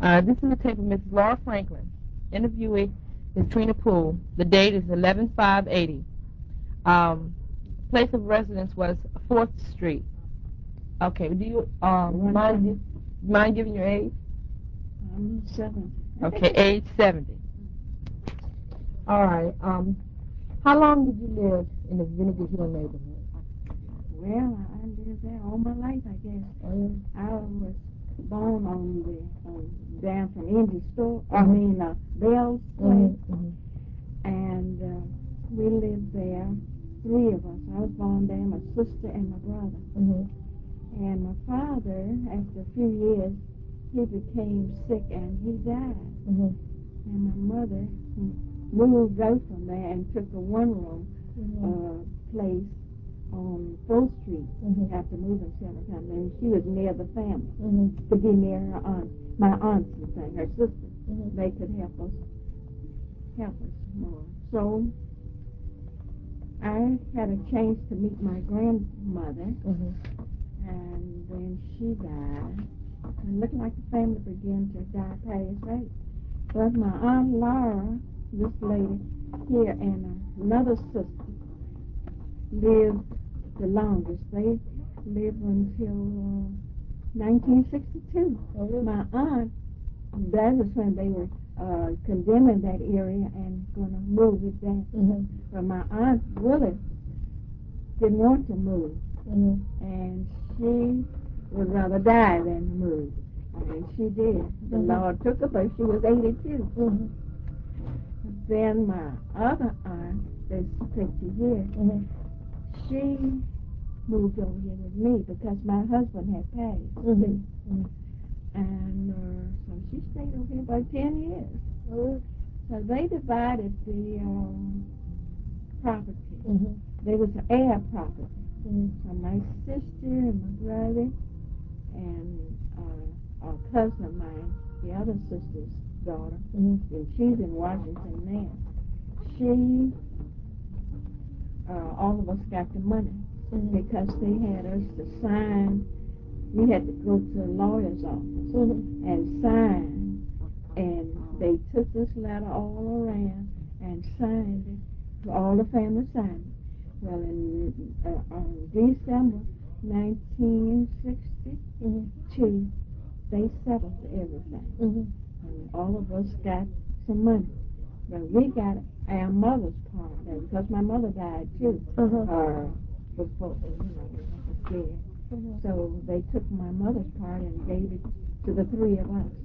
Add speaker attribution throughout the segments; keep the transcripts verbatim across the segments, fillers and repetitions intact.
Speaker 1: Uh, this is a tape of Missus Laura Franklin. Interviewee is Trina Poole. The date is eleven five eighty. Um, place of residence was fourth Street. Okay, do you um, mind, mind giving your age?
Speaker 2: I'm seventy.
Speaker 1: Okay, age seventy. All right. Um, how long did you live in the Vinegar Hill neighborhood?
Speaker 2: Well, I lived there all my life, I guess.
Speaker 1: Oh,
Speaker 2: I was born on the um, down from Indy Store.
Speaker 1: Mm-hmm.
Speaker 2: I mean, uh, Bell's place,
Speaker 1: mm-hmm. Mm-hmm.
Speaker 2: and uh, we lived there. Three of us. I was born there. My sister and my brother.
Speaker 1: Mm-hmm.
Speaker 2: And my father, after a few years, he became sick and he died.
Speaker 1: Mm-hmm.
Speaker 2: And my mother moved out from there and took a one-room
Speaker 1: Mm-hmm.
Speaker 2: uh, place on fourth Street
Speaker 1: Mm-hmm.
Speaker 2: after moving several times. And she was near the family,
Speaker 1: Mm-hmm.
Speaker 2: to be near her aunt, my aunts and thing, her sisters.
Speaker 1: Mm-hmm.
Speaker 2: They could help us, help us more. So I had a chance to meet my grandmother,
Speaker 1: Mm-hmm.
Speaker 2: and then she died. And it looked like the family began to die past right. But my Aunt Laura, this lady here, and another sister lived the longest. They lived until uh, nineteen sixty-two.
Speaker 1: Oh,
Speaker 2: My aunt, that was when they were uh, condemning that area and going to move it down.
Speaker 1: Mm-hmm.
Speaker 2: But my aunt Willie didn't want to move,
Speaker 1: Mm-hmm.
Speaker 2: and she would rather die than move. And she did. The
Speaker 1: Mm-hmm.
Speaker 2: Lord took her, but she was eighty-two.
Speaker 1: Mm-hmm.
Speaker 2: Then my other aunt, that's fifty here,
Speaker 1: Mm-hmm.
Speaker 2: she moved over here with me because my husband had passed.
Speaker 1: Mm-hmm. Mm-hmm.
Speaker 2: And uh, so she stayed over here about ten years.
Speaker 1: Oh.
Speaker 2: So they divided the um, property.
Speaker 1: Mm-hmm.
Speaker 2: There was an heir property.
Speaker 1: Mm-hmm.
Speaker 2: So my sister and my brother and uh, a cousin of mine, the other sister's daughter,
Speaker 1: Mm-hmm.
Speaker 2: and she's in Washington now. She, uh, all of us got the money
Speaker 1: Mm-hmm.
Speaker 2: because they had us to sign. We had to go to the lawyer's office
Speaker 1: Mm-hmm.
Speaker 2: and sign, and they took this letter all around and signed it. So all the family signed it. Well, in uh, on December nineteen sixty-two,
Speaker 1: Mm-hmm.
Speaker 2: they settled everything,
Speaker 1: Mm-hmm.
Speaker 2: and all of us got some money. But we got our mother's part of it because my mother died too.
Speaker 1: Uh-huh.
Speaker 2: Uh, before you know was dead.
Speaker 1: Mm-hmm.
Speaker 2: So they took my mother's part and gave it to the three of us.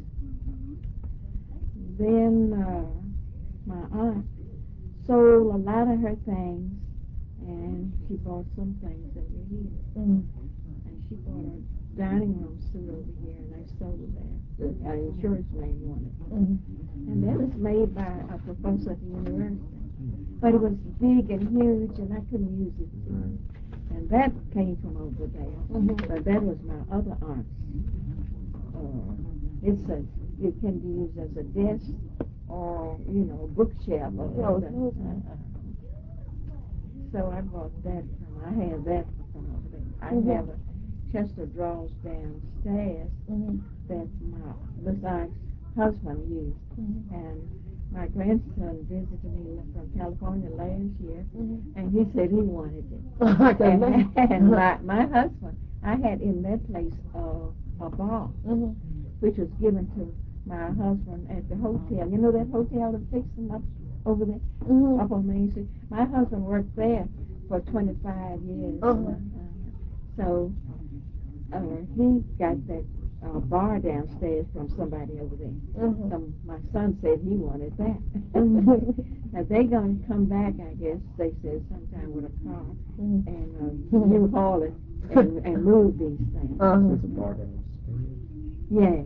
Speaker 2: Then uh, my aunt sold a lot of her things, and she bought some things over here.
Speaker 1: Mm-hmm.
Speaker 2: And she bought a dining room suit over here, and I sold that. The uh, insurance man wanted it.
Speaker 1: Mm-hmm.
Speaker 2: And that was made by a professor at the university. But it was big and huge, and I couldn't use it. And that came from over there.
Speaker 1: Mm-hmm.
Speaker 2: But that was my other aunt's. Uh, it's a, it can be used as a desk or, you know, bookshelf or something. Uh, so I bought that from, I had that from over there. I
Speaker 1: Mm-hmm.
Speaker 2: have a chest of drawers downstairs
Speaker 1: Mm-hmm.
Speaker 2: that my, this aunt's husband used.
Speaker 1: Mm-hmm.
Speaker 2: And my grandson visited me from California last year,
Speaker 1: Mm-hmm.
Speaker 2: and he said he wanted it.
Speaker 1: Okay.
Speaker 2: and and my, my husband, I had in that place uh, a bar,
Speaker 1: Mm-hmm.
Speaker 2: which was given to my husband at the hotel. You know that hotel that's fixing up over there,
Speaker 1: Mm-hmm.
Speaker 2: up on Main Street? My husband worked there for twenty-five years.
Speaker 1: Uh-huh.
Speaker 2: Uh, so uh, he got that uh, bar downstairs from somebody over there.
Speaker 1: Mm-hmm.
Speaker 2: So my son said he wanted that.
Speaker 1: Mm-hmm.
Speaker 2: Now they're going to come back, I guess, they said, sometime with a car
Speaker 1: Mm-hmm.
Speaker 2: and uh, you haul it and, and move these things.
Speaker 1: Uh-huh.
Speaker 3: It's a bar downstairs.
Speaker 2: Yeah.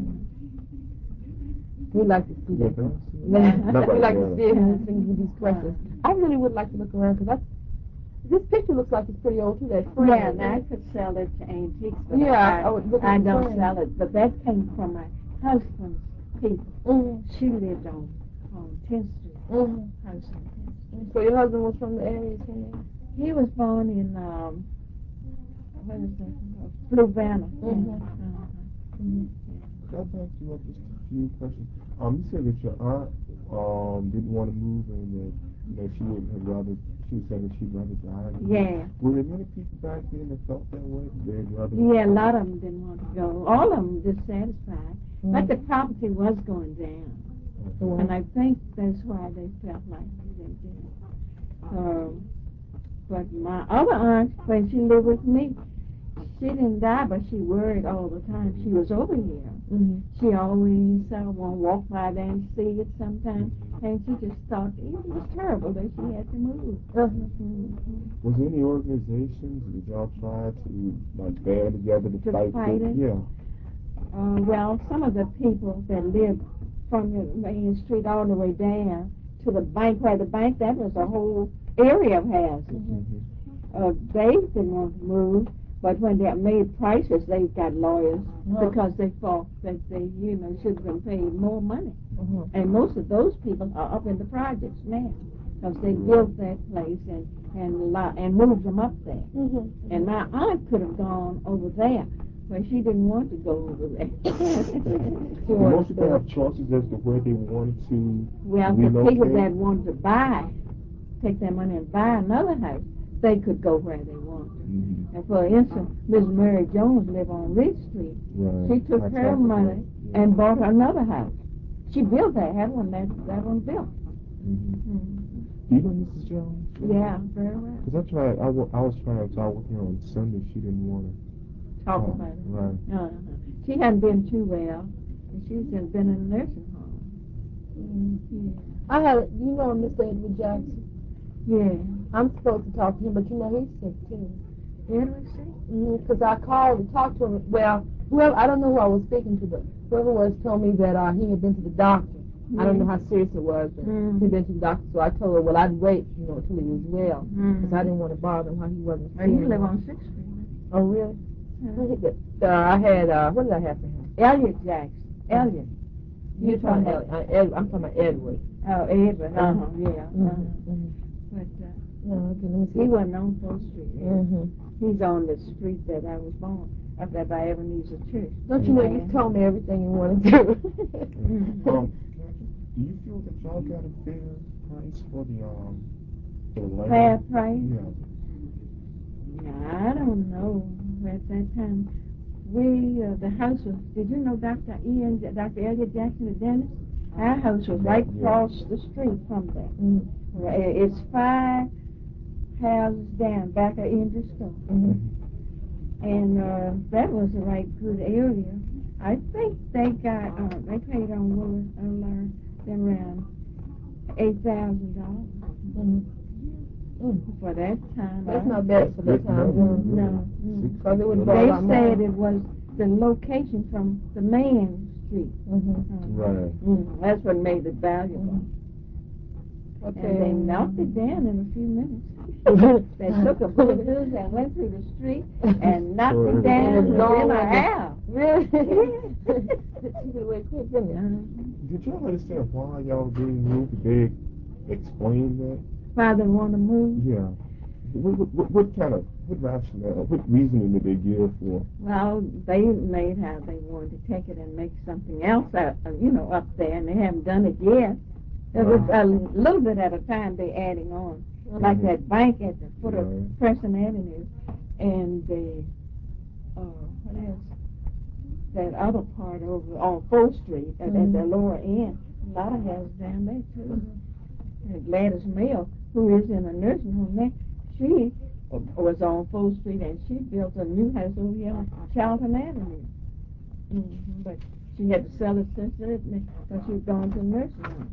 Speaker 1: We like to see that.
Speaker 2: Yeah.
Speaker 1: We like to see it
Speaker 2: Yeah.
Speaker 1: and send you these questions. I really would like to look around because this picture looks like it's pretty old too. That frame.
Speaker 2: Yeah, and I could sell it to antiques, but
Speaker 1: Yeah,
Speaker 2: I,
Speaker 1: I would look
Speaker 2: I
Speaker 1: at the
Speaker 2: don't
Speaker 1: frame.
Speaker 2: sell it. But that came from my husband's people.
Speaker 1: Mm-hmm.
Speaker 2: She lived on on tenth Street.
Speaker 1: Mm-hmm.
Speaker 2: House on tenth Street.
Speaker 1: So your husband was from the area, too?
Speaker 2: He was born in um, what is that? Fluvanna.
Speaker 1: Mm-hmm.
Speaker 2: Uh-huh.
Speaker 1: Mm-hmm.
Speaker 3: God bless you up this time. few questions. Um, you said that your aunt um didn't want to move and that you know she would have rather she was saying that she'd rather die.
Speaker 2: Yeah.
Speaker 3: Were there many people back then that felt that way? They'd rather.
Speaker 2: Yeah, a lot of them didn't want to go. All of them dissatisfied.
Speaker 1: Mm.
Speaker 2: But the property was going down.
Speaker 3: Mhm.
Speaker 2: And I think that's why they felt like they did. Um, but my other aunt, when she lived with me, she didn't die, but she worried all the time. She was over here.
Speaker 1: Mm-hmm.
Speaker 2: She always uh, want to walk by there and see it sometimes. And she just thought it was terrible that she had to move.
Speaker 1: Uh-huh.
Speaker 2: Mm-hmm.
Speaker 3: Was there any organizations? Did y'all try to like band together to,
Speaker 2: To
Speaker 3: fight,
Speaker 2: fight it?
Speaker 3: Yeah.
Speaker 2: Uh, well, some of the people that lived from the main street all the way down to the bank, where the bank, that was a whole area of houses.
Speaker 3: Mm-hmm.
Speaker 2: Uh, they didn't want to move, but when they made prices, they got lawyers
Speaker 1: Uh-huh.
Speaker 2: because they thought that they, you know, should have been paid more money.
Speaker 1: Uh-huh.
Speaker 2: And most of those people are up in the projects now because they built that place and and lo- and moved them up there.
Speaker 1: Mm-hmm.
Speaker 2: And my aunt could have gone over there, but she didn't want to go over there.
Speaker 3: Did most people have choices as to where they wanted to
Speaker 2: Well, the
Speaker 3: relocate?
Speaker 2: people that wanted to buy, take their money and buy another house, they could go where they wanted.
Speaker 3: Mm-hmm.
Speaker 2: And for instance, Miss Mary Jones lived on Ridge Street.
Speaker 3: Right.
Speaker 2: She took
Speaker 3: That's
Speaker 2: her
Speaker 3: like
Speaker 2: money
Speaker 3: yeah.
Speaker 2: and bought another house. She built that, had one that that one built.
Speaker 3: Mm-hmm.
Speaker 2: Mm-hmm.
Speaker 3: Do you know Missus Jones?
Speaker 2: Yeah, very well.
Speaker 3: Because I tried, I, w- I was trying to talk with her on Sunday. She didn't want to
Speaker 2: Talk
Speaker 3: talk.
Speaker 2: about it.
Speaker 3: Right.
Speaker 2: Uh-huh. She hadn't been too well, and she's just been in a nursing home.
Speaker 1: Mm-hmm.
Speaker 2: Yeah.
Speaker 1: I had, you know, Mister Edward Jackson.
Speaker 2: Yeah.
Speaker 1: I'm supposed to talk to him, but you know he's sick too.
Speaker 2: Edward sick?
Speaker 1: Because I called to talk to him. Well, whoever, I don't know who I was speaking to, but whoever was told me that uh, he had been to the doctor. I don't know how serious it was, but
Speaker 2: Mm.
Speaker 1: he'd been to the doctor. So I told her, well, I'd wait, you know, until he was well, because
Speaker 2: Mm.
Speaker 1: I didn't want to bother him while he wasn't.
Speaker 2: Well, you live on Sixth Street.
Speaker 1: Oh, really?
Speaker 2: Mm.
Speaker 1: Uh, I had, uh, what did I have for him?
Speaker 2: Elliot Jackson. Elliot.
Speaker 1: You're talking about, uh, Ed, I'm talking about Edward.
Speaker 2: Oh, Edward. Uh-huh.
Speaker 1: Mm-hmm.
Speaker 2: Yeah.
Speaker 1: Mm-hmm.
Speaker 2: Uh-huh.
Speaker 1: Mm-hmm.
Speaker 2: But uh,
Speaker 1: No, okay, let me see.
Speaker 2: he wasn't on Fourth Street.
Speaker 1: Mm-hmm.
Speaker 2: He's on the street that I was born, up there by Ebenezer Church.
Speaker 1: Don't you know you told me everything you want to do?
Speaker 2: Mm-hmm.
Speaker 3: Um, do you feel that y'all got a fair price for the um for the land?
Speaker 2: Fair price?
Speaker 3: Yeah.
Speaker 2: Yeah, I don't know. At that time, we uh, the house was. Did you know Doctor Ian, Doctor Elliot Jackson, the dentist? Our house was right
Speaker 3: Yeah.
Speaker 2: across the street from there.
Speaker 1: Mm-hmm.
Speaker 2: It's five houses down back of Indus Store.
Speaker 1: Mm-hmm.
Speaker 2: And uh, that was a right good area. I think they got, uh, they paid on Willis and Learn them around eight thousand dollars
Speaker 1: Mm-hmm. Mm-hmm.
Speaker 2: for that time.
Speaker 1: That's
Speaker 2: I,
Speaker 1: not bad for that
Speaker 3: That's
Speaker 1: time.
Speaker 3: good.
Speaker 1: Mm-hmm.
Speaker 2: No. Mm.
Speaker 1: Because it would
Speaker 3: They
Speaker 1: a
Speaker 2: They
Speaker 1: lot more.
Speaker 2: said it was the location from the main street.
Speaker 1: Mm-hmm.
Speaker 2: Mm.
Speaker 3: Right.
Speaker 2: Mm. That's what made it valuable.
Speaker 1: Okay.
Speaker 2: And they knocked it down in a few minutes. They took a bulldozer and went through the street and knocked
Speaker 3: So
Speaker 2: it
Speaker 3: it
Speaker 2: down
Speaker 1: was
Speaker 2: within
Speaker 1: gone.
Speaker 2: an hour.
Speaker 1: Really? She could wait quick, didn't it?
Speaker 3: Did y'all understand why y'all didn't move? Did they explain that?
Speaker 2: Why they want to move?
Speaker 3: Yeah. What, what, what, what kind of what rationale? What reasoning did they give for?
Speaker 2: Well, they made how they wanted to take it and make something else out, uh, you know, up there, and they haven't done it yet. There's a, a little bit at a time they're adding on,
Speaker 1: Mm-hmm.
Speaker 2: like that bank at the foot of
Speaker 3: Right.
Speaker 2: Crescent Avenue, and the uh, what else? That other part over on Fourth Street at,
Speaker 1: Mm-hmm.
Speaker 2: at the lower end. A lot of houses down there too. And Gladys Mill, who is in a nursing home now, she was on Fourth Street and she built a new house over here on Charlton Avenue. Mm-hmm. But she had to sell it since then because she was going to the nursing home.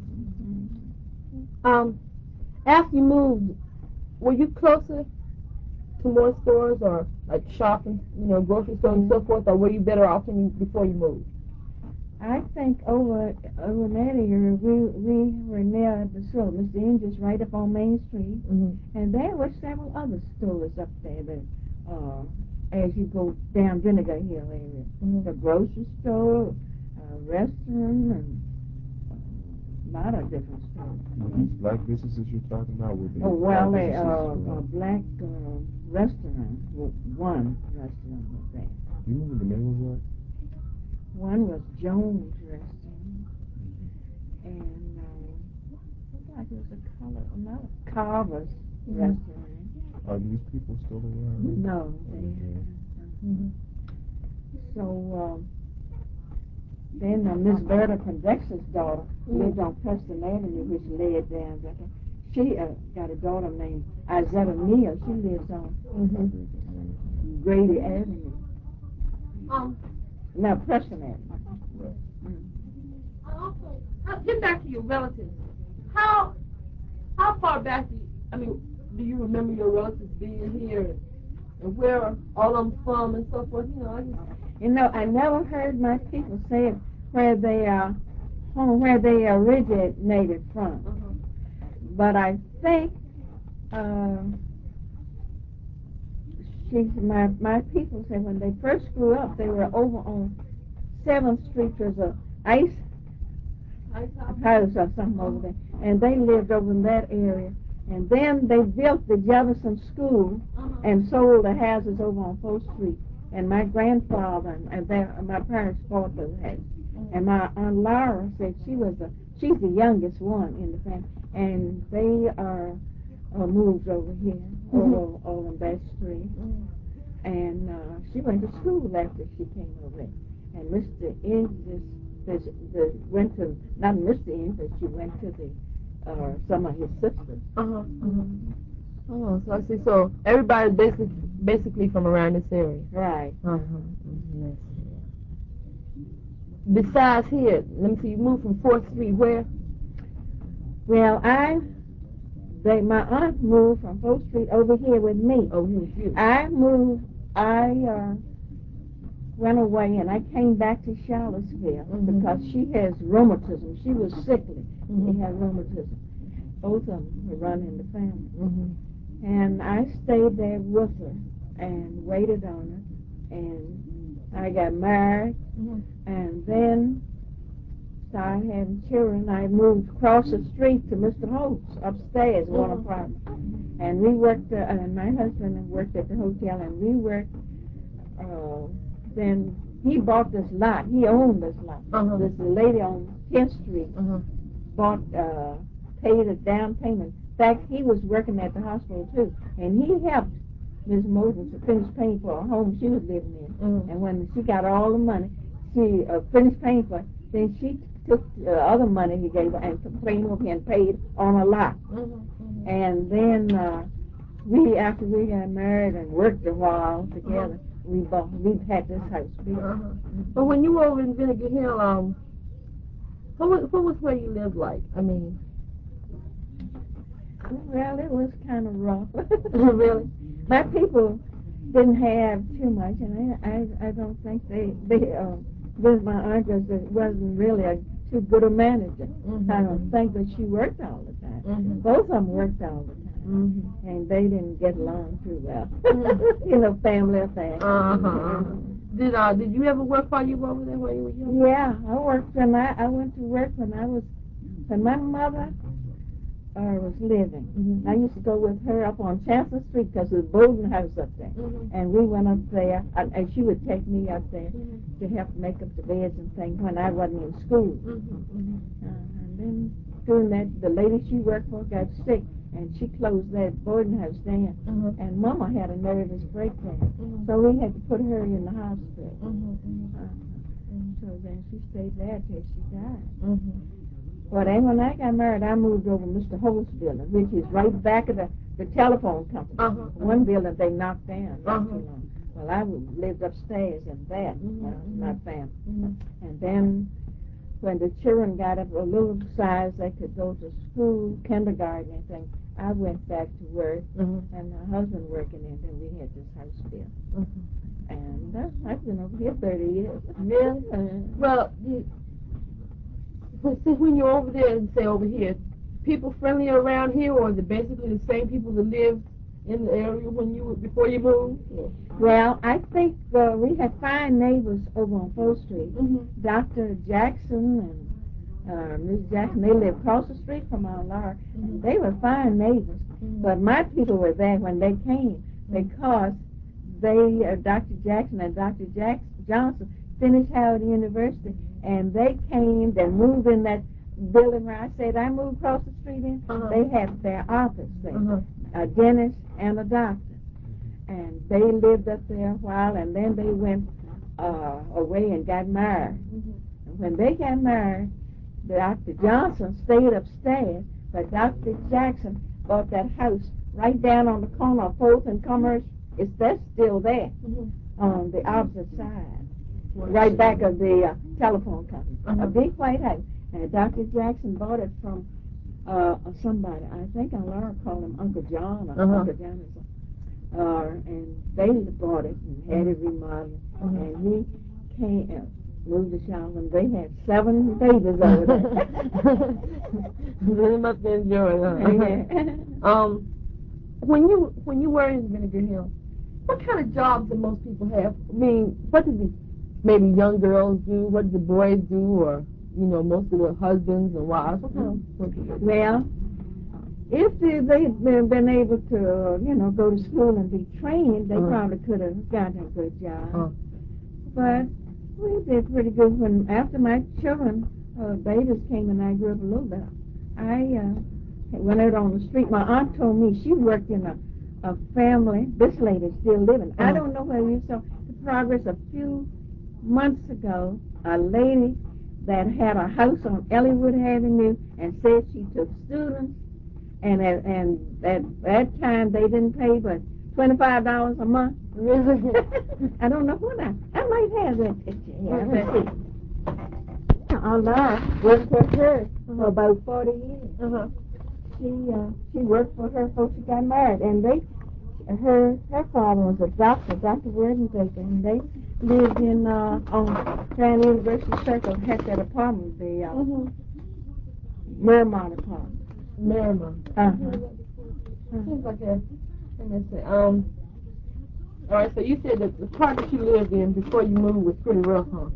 Speaker 2: Mm-hmm.
Speaker 1: Um, after you moved, were you closer to more stores or like shopping, you know, grocery stores and so forth, or were you better off when you, before you moved?
Speaker 2: I think over over that area we we were near the store. Mister Inger's right up on Main Street,
Speaker 1: Mm-hmm.
Speaker 2: and there were several other stores up there that uh, as you go down Vinegar Hill area,
Speaker 1: Mm-hmm.
Speaker 2: the grocery store, uh, restaurant, and uh, a lot of different stores.
Speaker 3: These black businesses you're talking about, were they?
Speaker 2: Oh well,
Speaker 3: black
Speaker 2: a,
Speaker 3: businesses,
Speaker 2: uh,
Speaker 3: or-
Speaker 2: a black uh, restaurant, well, one restaurant was there.
Speaker 3: Do you remember the name of that?
Speaker 2: one was Jones Restaurant, and uh, looked like it was a color, another Carver's
Speaker 1: Mhm.
Speaker 2: Restaurant.
Speaker 3: Are these people still around?
Speaker 2: No, they.
Speaker 3: Okay.
Speaker 1: Mhm.
Speaker 2: So um, then uh, Miss Berta Condex's daughter lived on Preston Avenue, which led down there. She uh, got a daughter named Izetta Neal. She lives on
Speaker 1: Mhm.
Speaker 2: Grady Avenue.
Speaker 1: Um,
Speaker 2: No, Preston Avenue.
Speaker 3: Right.
Speaker 2: Mm.
Speaker 1: also, uh, get back to your relatives. How how far back do you, I mean, do you remember your relatives being here, and where are all of them from and so forth? You know, I just,
Speaker 2: You know, I never heard my people say it where they are, home, where they originated from.
Speaker 1: uh-huh.
Speaker 2: But I think uh, she's my my people say when they first grew up, they were over on Seventh Street. There's a ice
Speaker 1: Ice house.
Speaker 2: house or something over there, and they lived over in that area. And then they built the Jefferson School
Speaker 1: Uh-huh.
Speaker 2: and sold the houses over on Fourth Street. And my grandfather and, and their, my parents bought those houses. And my Aunt Laura said she was the she's the youngest one in the family, and they are uh, moved over here,
Speaker 1: Mm-hmm.
Speaker 2: over on Back Street.
Speaker 1: Mm-hmm.
Speaker 2: And uh, she went to school after she came over there. And Mister Inglis this, this went to not Mister Inglis, she went to the uh, some of his sisters.
Speaker 1: Uh-huh. Uh-huh. Oh, so I see. So everybody basically basically from around this area.
Speaker 2: Right.
Speaker 1: Uh-huh. Mm-hmm. Besides here, let me see. You moved from Fourth Street where?
Speaker 2: Well, I they my aunt moved from Fourth Street over here with me.
Speaker 1: Oh, you, you.
Speaker 2: I moved. I uh, went away and I came back to Charlottesville
Speaker 1: Mm-hmm.
Speaker 2: because she has rheumatism. She was sickly.
Speaker 1: Mm-hmm.
Speaker 2: She had rheumatism. Both of them were running in the family.
Speaker 1: Mm-hmm.
Speaker 2: And I stayed there with her and waited on her. And I got married.
Speaker 1: Mm-hmm.
Speaker 2: And then started having children. I moved across the street to Mister Holt's upstairs, one
Speaker 1: Mhm.
Speaker 2: apartment. And we worked, uh, and my husband worked at the hotel, and we worked. Uh, then he bought this lot. He owned this lot.
Speaker 1: Uh-huh.
Speaker 2: This lady on tenth Street
Speaker 1: Uh-huh.
Speaker 2: bought, uh, paid a down payment. In fact, he was working at the hospital too, and he helped Miss Moses to finish paying for a home she was living in.
Speaker 1: Mhm.
Speaker 2: And when she got all the money, she uh, finished paying for it. Then she took the other money he gave her and complained over here and paid on a lot.
Speaker 1: Mm-hmm.
Speaker 2: And then uh, we, after we got married and worked a while together, uh-huh. we bought, we had this house built.
Speaker 1: Uh-huh. But when you were over in Vinegar Hill, um, what was, what was where you lived like? I mean,
Speaker 2: well, it was kind of rough.
Speaker 1: really?
Speaker 2: My people didn't have too much, and I, I, I don't think they, they, uh, with my aunt was, wasn't really a too good a manager.
Speaker 1: Mm-hmm.
Speaker 2: I don't think that she worked all the time.
Speaker 1: Mm-hmm.
Speaker 2: Both of them worked all the time,
Speaker 1: Mm-hmm.
Speaker 2: and they didn't get along too well.
Speaker 1: Mm-hmm.
Speaker 2: You know, family affairs.
Speaker 1: Uh-huh. Uh-huh. Did uh did you ever work while you were over there while you were young?
Speaker 2: Yeah, I worked when I, I went to work when I was, when my mother uh, was living.
Speaker 1: Mm-hmm.
Speaker 2: I used to go with her up on Chancellor Street because there's a Bowden house up there.
Speaker 1: Mm-hmm.
Speaker 2: And we went up there, and, and she would take me up there
Speaker 1: Mm-hmm.
Speaker 2: to help make up the beds and things when I wasn't in school.
Speaker 1: Mm-hmm.
Speaker 2: Uh, and then doing that, the lady she worked for got sick, and she closed that Bowden house down.
Speaker 1: Mm-hmm.
Speaker 2: And Mama had a nervous breakdown,
Speaker 1: Mm-hmm.
Speaker 2: so we had to put her in the hospital.
Speaker 1: Mm-hmm.
Speaker 2: Uh, so then she stayed there till she died.
Speaker 1: Mm-hmm.
Speaker 2: Well, then when I got married, I moved over to Mister Holt's building, which is right back of the, the telephone company.
Speaker 1: Uh-huh.
Speaker 2: One building they knocked down not
Speaker 1: Uh-huh.
Speaker 2: too long. Well, I lived upstairs in that,
Speaker 1: Mm-hmm.
Speaker 2: uh, my family.
Speaker 1: Mm-hmm.
Speaker 2: And then when the children got up a little size, they could go to school, kindergarten, and things. I went back to work,
Speaker 1: Mm-hmm.
Speaker 2: and my husband working, and then we had this house built.
Speaker 1: Mm-hmm.
Speaker 2: And uh, I've been over here thirty years.
Speaker 1: Really?
Speaker 2: Uh,
Speaker 1: Well, you, but see, when you're over there and say over here, people friendly around here, or is it basically the same people that lived in the area when you before you moved? Yeah.
Speaker 2: Well, I think uh, we had fine neighbors over on Fourth Street.
Speaker 1: Mm-hmm.
Speaker 2: Doctor Jackson and uh, Miss Jackson, they lived across the street from our Laura.
Speaker 1: Mm-hmm.
Speaker 2: They were fine neighbors.
Speaker 1: Mm-hmm.
Speaker 2: But my people were there when they came because they, uh, Doctor Jackson and Doctor Jackson, Johnson, finished Howard University, and they came and moved in that building where I said I moved across the street in.
Speaker 1: Uh-huh.
Speaker 2: They had their office there,
Speaker 1: Uh-huh.
Speaker 2: a dentist and a doctor. And they lived up there a while, and then they went uh, away and got married.
Speaker 1: Mm-hmm.
Speaker 2: And when they got married, Doctor Johnson stayed upstairs, but Doctor Jackson bought that house right down on the corner of Fourth and Commerce. It's that's still there
Speaker 1: Mm-hmm.
Speaker 2: on the opposite side, right back of the uh, telephone company.
Speaker 1: Uh-huh.
Speaker 2: A big white house. And Doctor Jackson bought it from uh, somebody. I think Laura called him Uncle John or
Speaker 1: Uh-huh.
Speaker 2: Uncle John or something. Uh, and they bought it and had it remodeled.
Speaker 1: Mm-hmm.
Speaker 2: And he came and moved to Charlotte. They had seven babies over there.
Speaker 1: They must enjoy it.
Speaker 2: Yeah.
Speaker 1: Um, when you when you were in Vinegar Hill, what kind of jobs did most people have? I mean, what did the maybe young girls do? What did the boys do? Or you know, most of the husbands and wives. What kind of work did they do?
Speaker 2: Well, if they, they had been, been able to, uh, you know, go to school and be trained, they
Speaker 1: Uh-huh.
Speaker 2: probably could have gotten a good job.
Speaker 1: Uh,
Speaker 2: But we did pretty good when, after my children, uh, babies came and I grew up a little bit. I uh, went out on the street. My aunt told me she worked in a, a family. This lady's still living. I
Speaker 1: Uh-huh.
Speaker 2: don't know whether you saw the progress a few months ago. A lady that had a house on Elliowood Avenue and said she took students. And at, and at that time, they didn't pay but twenty-five dollars a month.
Speaker 1: Really?
Speaker 2: I don't know what I, I might have that picture here.
Speaker 1: What's
Speaker 2: Let's
Speaker 1: that?
Speaker 2: see. Allah worked for her for about forty years.
Speaker 1: Uh-huh.
Speaker 2: She uh, she worked for her before she got married, and they her her father was a doctor, Doctor Werdenbaker, and they lived in uh, on Grand University Circle. Had that apartment, the uh,
Speaker 1: Mm-hmm.
Speaker 2: Mermont apartment.
Speaker 1: Merriman.
Speaker 2: Uh-huh.
Speaker 1: Seems like a, let me see. Um, all right, so you said that the part that you lived in before you moved was pretty rough, huh?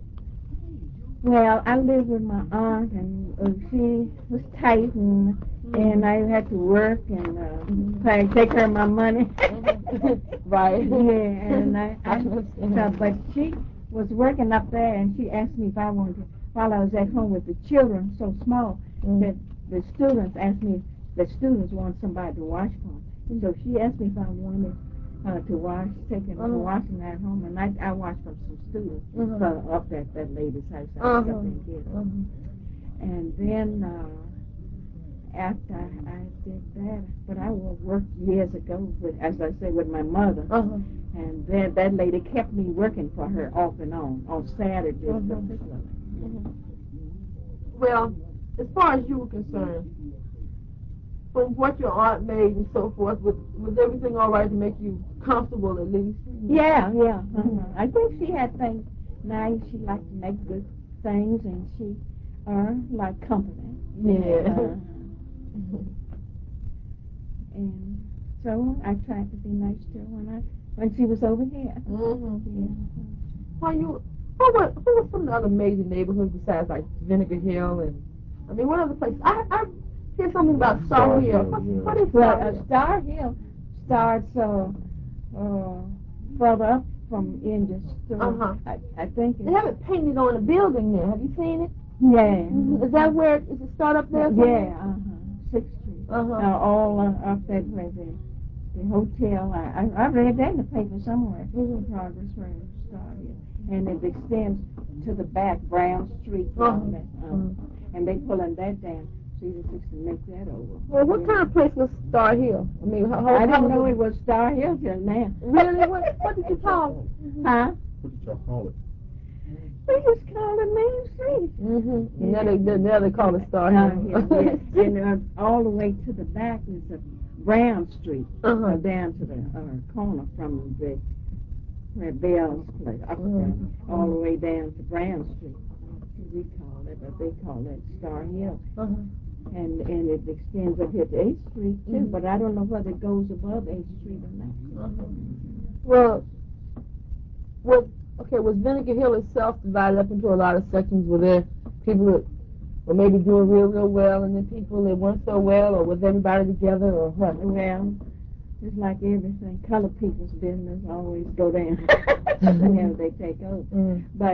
Speaker 2: Well, I lived with my aunt, and uh, she was tight, and and I had to work and uh,
Speaker 1: Mhm.
Speaker 2: try to take care of my money.
Speaker 1: Right.
Speaker 2: Yeah, and I, I
Speaker 1: understand.
Speaker 2: so, but she was working up there, and she asked me if I wanted to, while I was at home with the children so small,
Speaker 1: Mhm.
Speaker 2: that the students asked me, the students want somebody to watch for them. And so she asked me if I wanted uh, to wash, take them
Speaker 1: Uh-huh.
Speaker 2: to washing at home, and I, I watched from some students
Speaker 1: Uh-huh.
Speaker 2: uh, up at that lady's house. I was
Speaker 1: Uh-huh.
Speaker 2: up in here.
Speaker 1: Uh-huh.
Speaker 2: And then uh, after I, I did that, but I wo- worked years ago with, as I said, with my mother.
Speaker 1: Uh-huh.
Speaker 2: And then that lady kept me working for her off and on, on Saturdays
Speaker 1: Uh-huh.
Speaker 2: particularly.
Speaker 1: Mhm. Well, as far as you were concerned, from what your aunt made and so forth, was, was everything all right to make you comfortable at least?
Speaker 2: Yeah, yeah. Uh-huh. I think she had things nice. She liked to make good things, and she uh, liked company.
Speaker 1: Yeah.
Speaker 2: Uh, and so I tried to be nice to her when I when she was over here.
Speaker 1: Mm-hmm.
Speaker 2: Yeah.
Speaker 1: Why you? What were, what were some of the other major neighborhoods besides like Vinegar Hill and I mean, what other places? I I hear something about Star
Speaker 3: Star
Speaker 1: Hill.
Speaker 3: Hill,
Speaker 1: What,
Speaker 3: yeah.
Speaker 1: what is
Speaker 2: Well,
Speaker 1: Star
Speaker 2: uh,
Speaker 1: Hill?
Speaker 2: Star Hill starts uh, uh, further up from Indian Store.
Speaker 1: Uh-huh.
Speaker 2: I, I think
Speaker 1: They
Speaker 2: it's,
Speaker 1: have it painted on the building there. Have you seen it?
Speaker 2: yeah.
Speaker 1: Mm-hmm. Is that where? Is it start up there?
Speaker 2: Yeah, uh-huh. Sixth Street.
Speaker 1: Uh-huh.
Speaker 2: Uh, all uh, up that way, the, the hotel. I, I, I read that in the paper somewhere.
Speaker 1: Mhm.
Speaker 2: Progress Road, Star Hill. And it extends to the back, Brown Street.
Speaker 1: Uh-huh.
Speaker 2: down there, uh,
Speaker 1: Uh-huh.
Speaker 2: And they pulling that down. So you fix to make that over.
Speaker 1: Well, what
Speaker 2: Yeah.
Speaker 1: kind of place was Star Hill? I mean, how, how
Speaker 2: I
Speaker 1: how
Speaker 2: didn't know
Speaker 1: was
Speaker 2: it was Star Hill till now.
Speaker 1: Really? What what did you call it?
Speaker 2: Huh?
Speaker 3: What did y'all call it?
Speaker 2: They just call it Main Street.
Speaker 1: Mm-hmm. Now they now they call it Star
Speaker 2: Uh,
Speaker 1: Hill.
Speaker 2: yeah, yeah. And uh, all the way to the back is a Brown Street,
Speaker 1: Uh-huh.
Speaker 2: uh, down to the uh, corner from the where Bell's place, up
Speaker 1: Mhm.
Speaker 2: there, all the way down to Brown Street. We call it, but they call it Star Hill.
Speaker 1: Uh-huh.
Speaker 2: And and it extends up here to eighth Street too,
Speaker 1: Mhm.
Speaker 2: but I don't know whether it goes above eighth Street or not.
Speaker 1: Uh-huh. Well, was okay. Was Vinegar Hill itself divided up into a lot of sections? Were there people that were maybe doing real, real well, and then people that weren't so well, or was everybody together, or what?
Speaker 2: Well, it's like everything. Colored people's business always go down. You know, they take over.
Speaker 1: Mm.
Speaker 2: But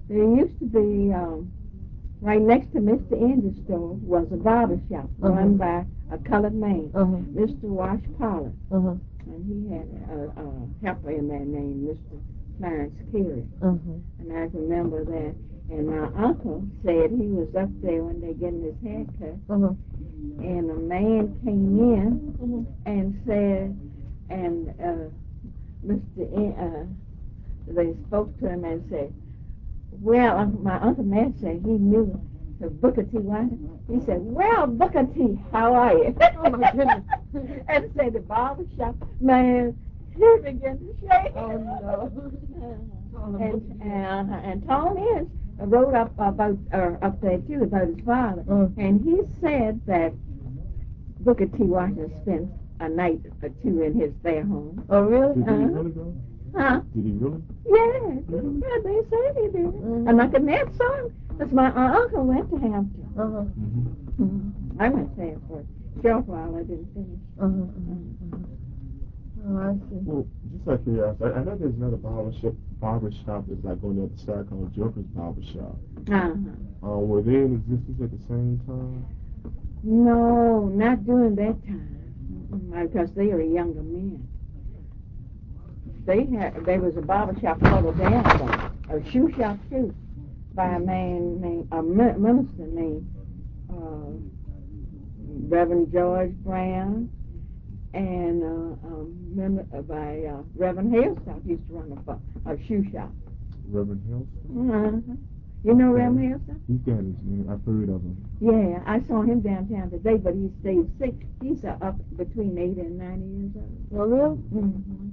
Speaker 2: There used to be, um, right next to Mister Andy's store was a barber shop
Speaker 1: Uh-huh.
Speaker 2: run by a colored man,
Speaker 1: Uh-huh.
Speaker 2: Mister Wash Pollard.
Speaker 1: Uh-huh.
Speaker 2: And he had a, a helper in there named Mister Clarence Carey.
Speaker 1: Uh-huh.
Speaker 2: And I remember that. And my uncle said he was up there one day getting his hair cut,
Speaker 1: Uh-huh.
Speaker 2: and a man came in
Speaker 1: Uh-huh.
Speaker 2: and said, and uh, Mister A- uh, they spoke to him and said, well, uh, my Uncle Matt said he knew the Booker T. Washington. He said, well, Booker T., how are you?
Speaker 1: Oh, my goodness.
Speaker 2: And said the barber shop man, he began to shake.
Speaker 1: Oh, no.
Speaker 2: Uh, and, and, uh, and Tom Ince wrote up about, uh, up there, too, about his father.
Speaker 1: Uh.
Speaker 2: And he said that Booker T. Washington spent a night or two in his their home.
Speaker 1: Oh, really?
Speaker 3: Did he
Speaker 2: Uh-huh.
Speaker 3: really go?
Speaker 2: Huh?
Speaker 3: Did he really?
Speaker 2: Yeah, yeah, they said he did.
Speaker 1: Mhm.
Speaker 2: And like a net son, because my uh, uncle went to Hampton.
Speaker 1: Uh-huh.
Speaker 3: Mm-hmm.
Speaker 2: Mm-hmm. I went there for a short while. I didn't finish.
Speaker 1: Uh-huh. Uh-huh. Oh, I see.
Speaker 3: Well, just out of curiosity, I, I know there's another barber shop, barber shop that's like on the other side called Joker's Barber Shop.
Speaker 2: Uh-huh.
Speaker 3: Uh, were they in existence at the same time?
Speaker 2: No, not during that time, mm-mm, because they were younger men. They had there was a barber shop further down there, a shoe shop too, by a man named a minister named uh, Reverend George Brown, and uh, um, by uh, Reverend Hailstock used to run a, a shoe shop.
Speaker 3: Reverend Hillston?
Speaker 2: Uh-huh. You know Reverend Hailstock?
Speaker 3: He's got his name. I've heard of him.
Speaker 2: Yeah, I saw him downtown today, but he stayed sick. He's uh, up between eighty and ninety years old.
Speaker 1: Oh, really?
Speaker 2: Mm-hmm.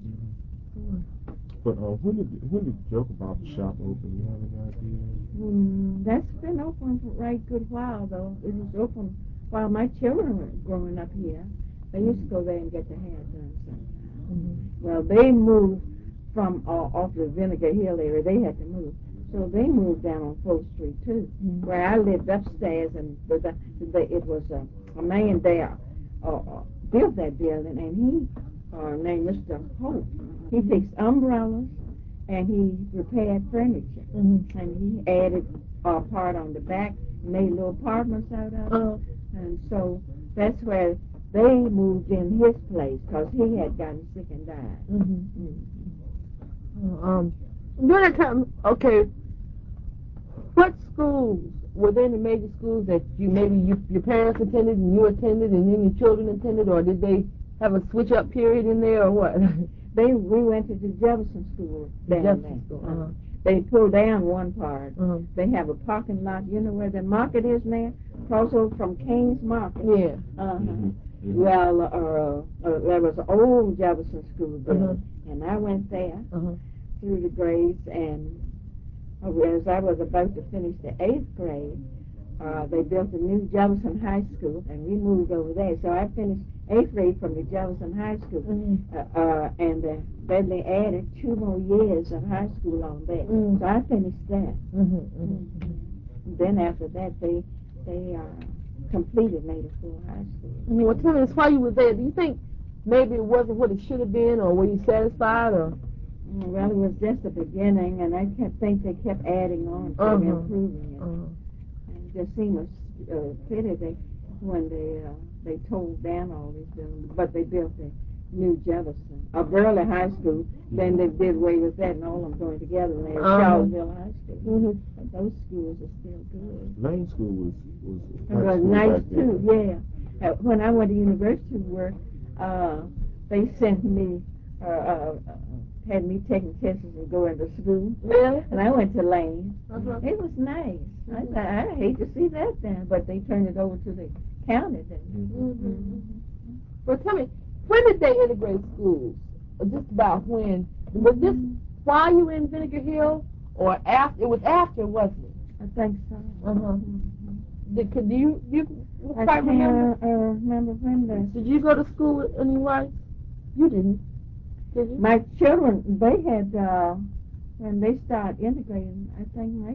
Speaker 3: But uh, when did when did Joker Barber Shop open? You have any idea?
Speaker 2: Mm, that's been open for a right good while, though. It was open while my children were growing up here. They used to go there and get their hair done sometimes.
Speaker 1: Mm-hmm.
Speaker 2: Well, they moved from uh, off the Vinegar Hill area. They had to move. So they moved down on Fourth Street, too,
Speaker 1: Mm-hmm.
Speaker 2: where I lived upstairs, and the, the, the, it was a, a man there uh, uh, built that building, and he, uh, named Mister Hope, he fixed umbrellas, and he repaired furniture,
Speaker 1: Mm-hmm.
Speaker 2: and he added a uh, part on the back, made little apartments out of it,
Speaker 1: Uh-huh.
Speaker 2: and so that's where they moved in his place, because he had gotten sick and died.
Speaker 1: Mm-hmm.
Speaker 2: Mm-hmm.
Speaker 1: Um, during that time, okay, what schools, were there any major schools that you maybe you, your parents attended and you attended and then your children attended, or did they have a switch up period in there, or what?
Speaker 2: They we went to the Jefferson School
Speaker 1: The
Speaker 2: down
Speaker 1: Jefferson
Speaker 2: there.
Speaker 1: School, uh-huh.
Speaker 2: They pulled down one part.
Speaker 1: Uh-huh.
Speaker 2: They have a parking lot. You know where the market is now? Across over from King's Market.
Speaker 1: Yeah.
Speaker 2: Uh-huh.
Speaker 3: Mm-hmm. Mm-hmm.
Speaker 2: Well, uh, uh, there was an old Jefferson School building,
Speaker 1: Uh-huh.
Speaker 2: and I went there
Speaker 1: Uh-huh.
Speaker 2: through the grades, and uh, as I was about to finish the eighth grade, uh, they built a new Jefferson High School, and we moved over there. So I finished eighth grade from the Jefferson High School,
Speaker 1: Mm-hmm.
Speaker 2: uh, uh, and uh, then they added two more years of high school on there.
Speaker 1: Mm-hmm.
Speaker 2: So I finished that.
Speaker 1: Mm-hmm. Mm-hmm.
Speaker 2: Mm-hmm. Then after that, they they uh, completed Native full high school.
Speaker 1: Mm-hmm. Well, tell me this, while you were there, do you think maybe it wasn't what it should have been, or were you satisfied, or?
Speaker 2: Well, it was just the beginning, and I kept think they kept adding on to
Speaker 1: Uh-huh.
Speaker 2: it, improving it.
Speaker 1: Uh-huh.
Speaker 2: And it just seemed a uh, pity they when they uh, they tore down all these buildings, but they built a new Jefferson, a Burley High School. Then they did away with that, and all of them going together, and they had
Speaker 1: Uh-huh.
Speaker 2: Charlottesville High School.
Speaker 1: Mm-hmm.
Speaker 2: But those schools are still good.
Speaker 3: Lane School was was
Speaker 2: It
Speaker 3: high
Speaker 2: was
Speaker 3: school
Speaker 2: nice
Speaker 3: back
Speaker 2: too,
Speaker 3: then.
Speaker 2: yeah. Uh, when I went to university work, uh, they sent me, uh, uh, uh, had me taking tests and going to school.
Speaker 1: Really?
Speaker 2: And I went to Lane.
Speaker 1: Uh-huh.
Speaker 2: It was nice. I thought, I hate to see that then, but they turned it over to the county then.
Speaker 3: Mm-hmm.
Speaker 1: Mm-hmm. Well, tell me, when did they integrate schools? Or just about when? Was this while you were in Vinegar Hill, or after? It was after, wasn't it?
Speaker 2: I think so.
Speaker 1: Uh-huh.
Speaker 2: Mm-hmm.
Speaker 1: Did, could you, you
Speaker 2: I
Speaker 1: quite
Speaker 2: can't
Speaker 1: remember?
Speaker 2: uh, remember when the
Speaker 1: Did you go to school with any whites? You didn't, did you?
Speaker 2: my children, they had, uh, when they started integrating, I think my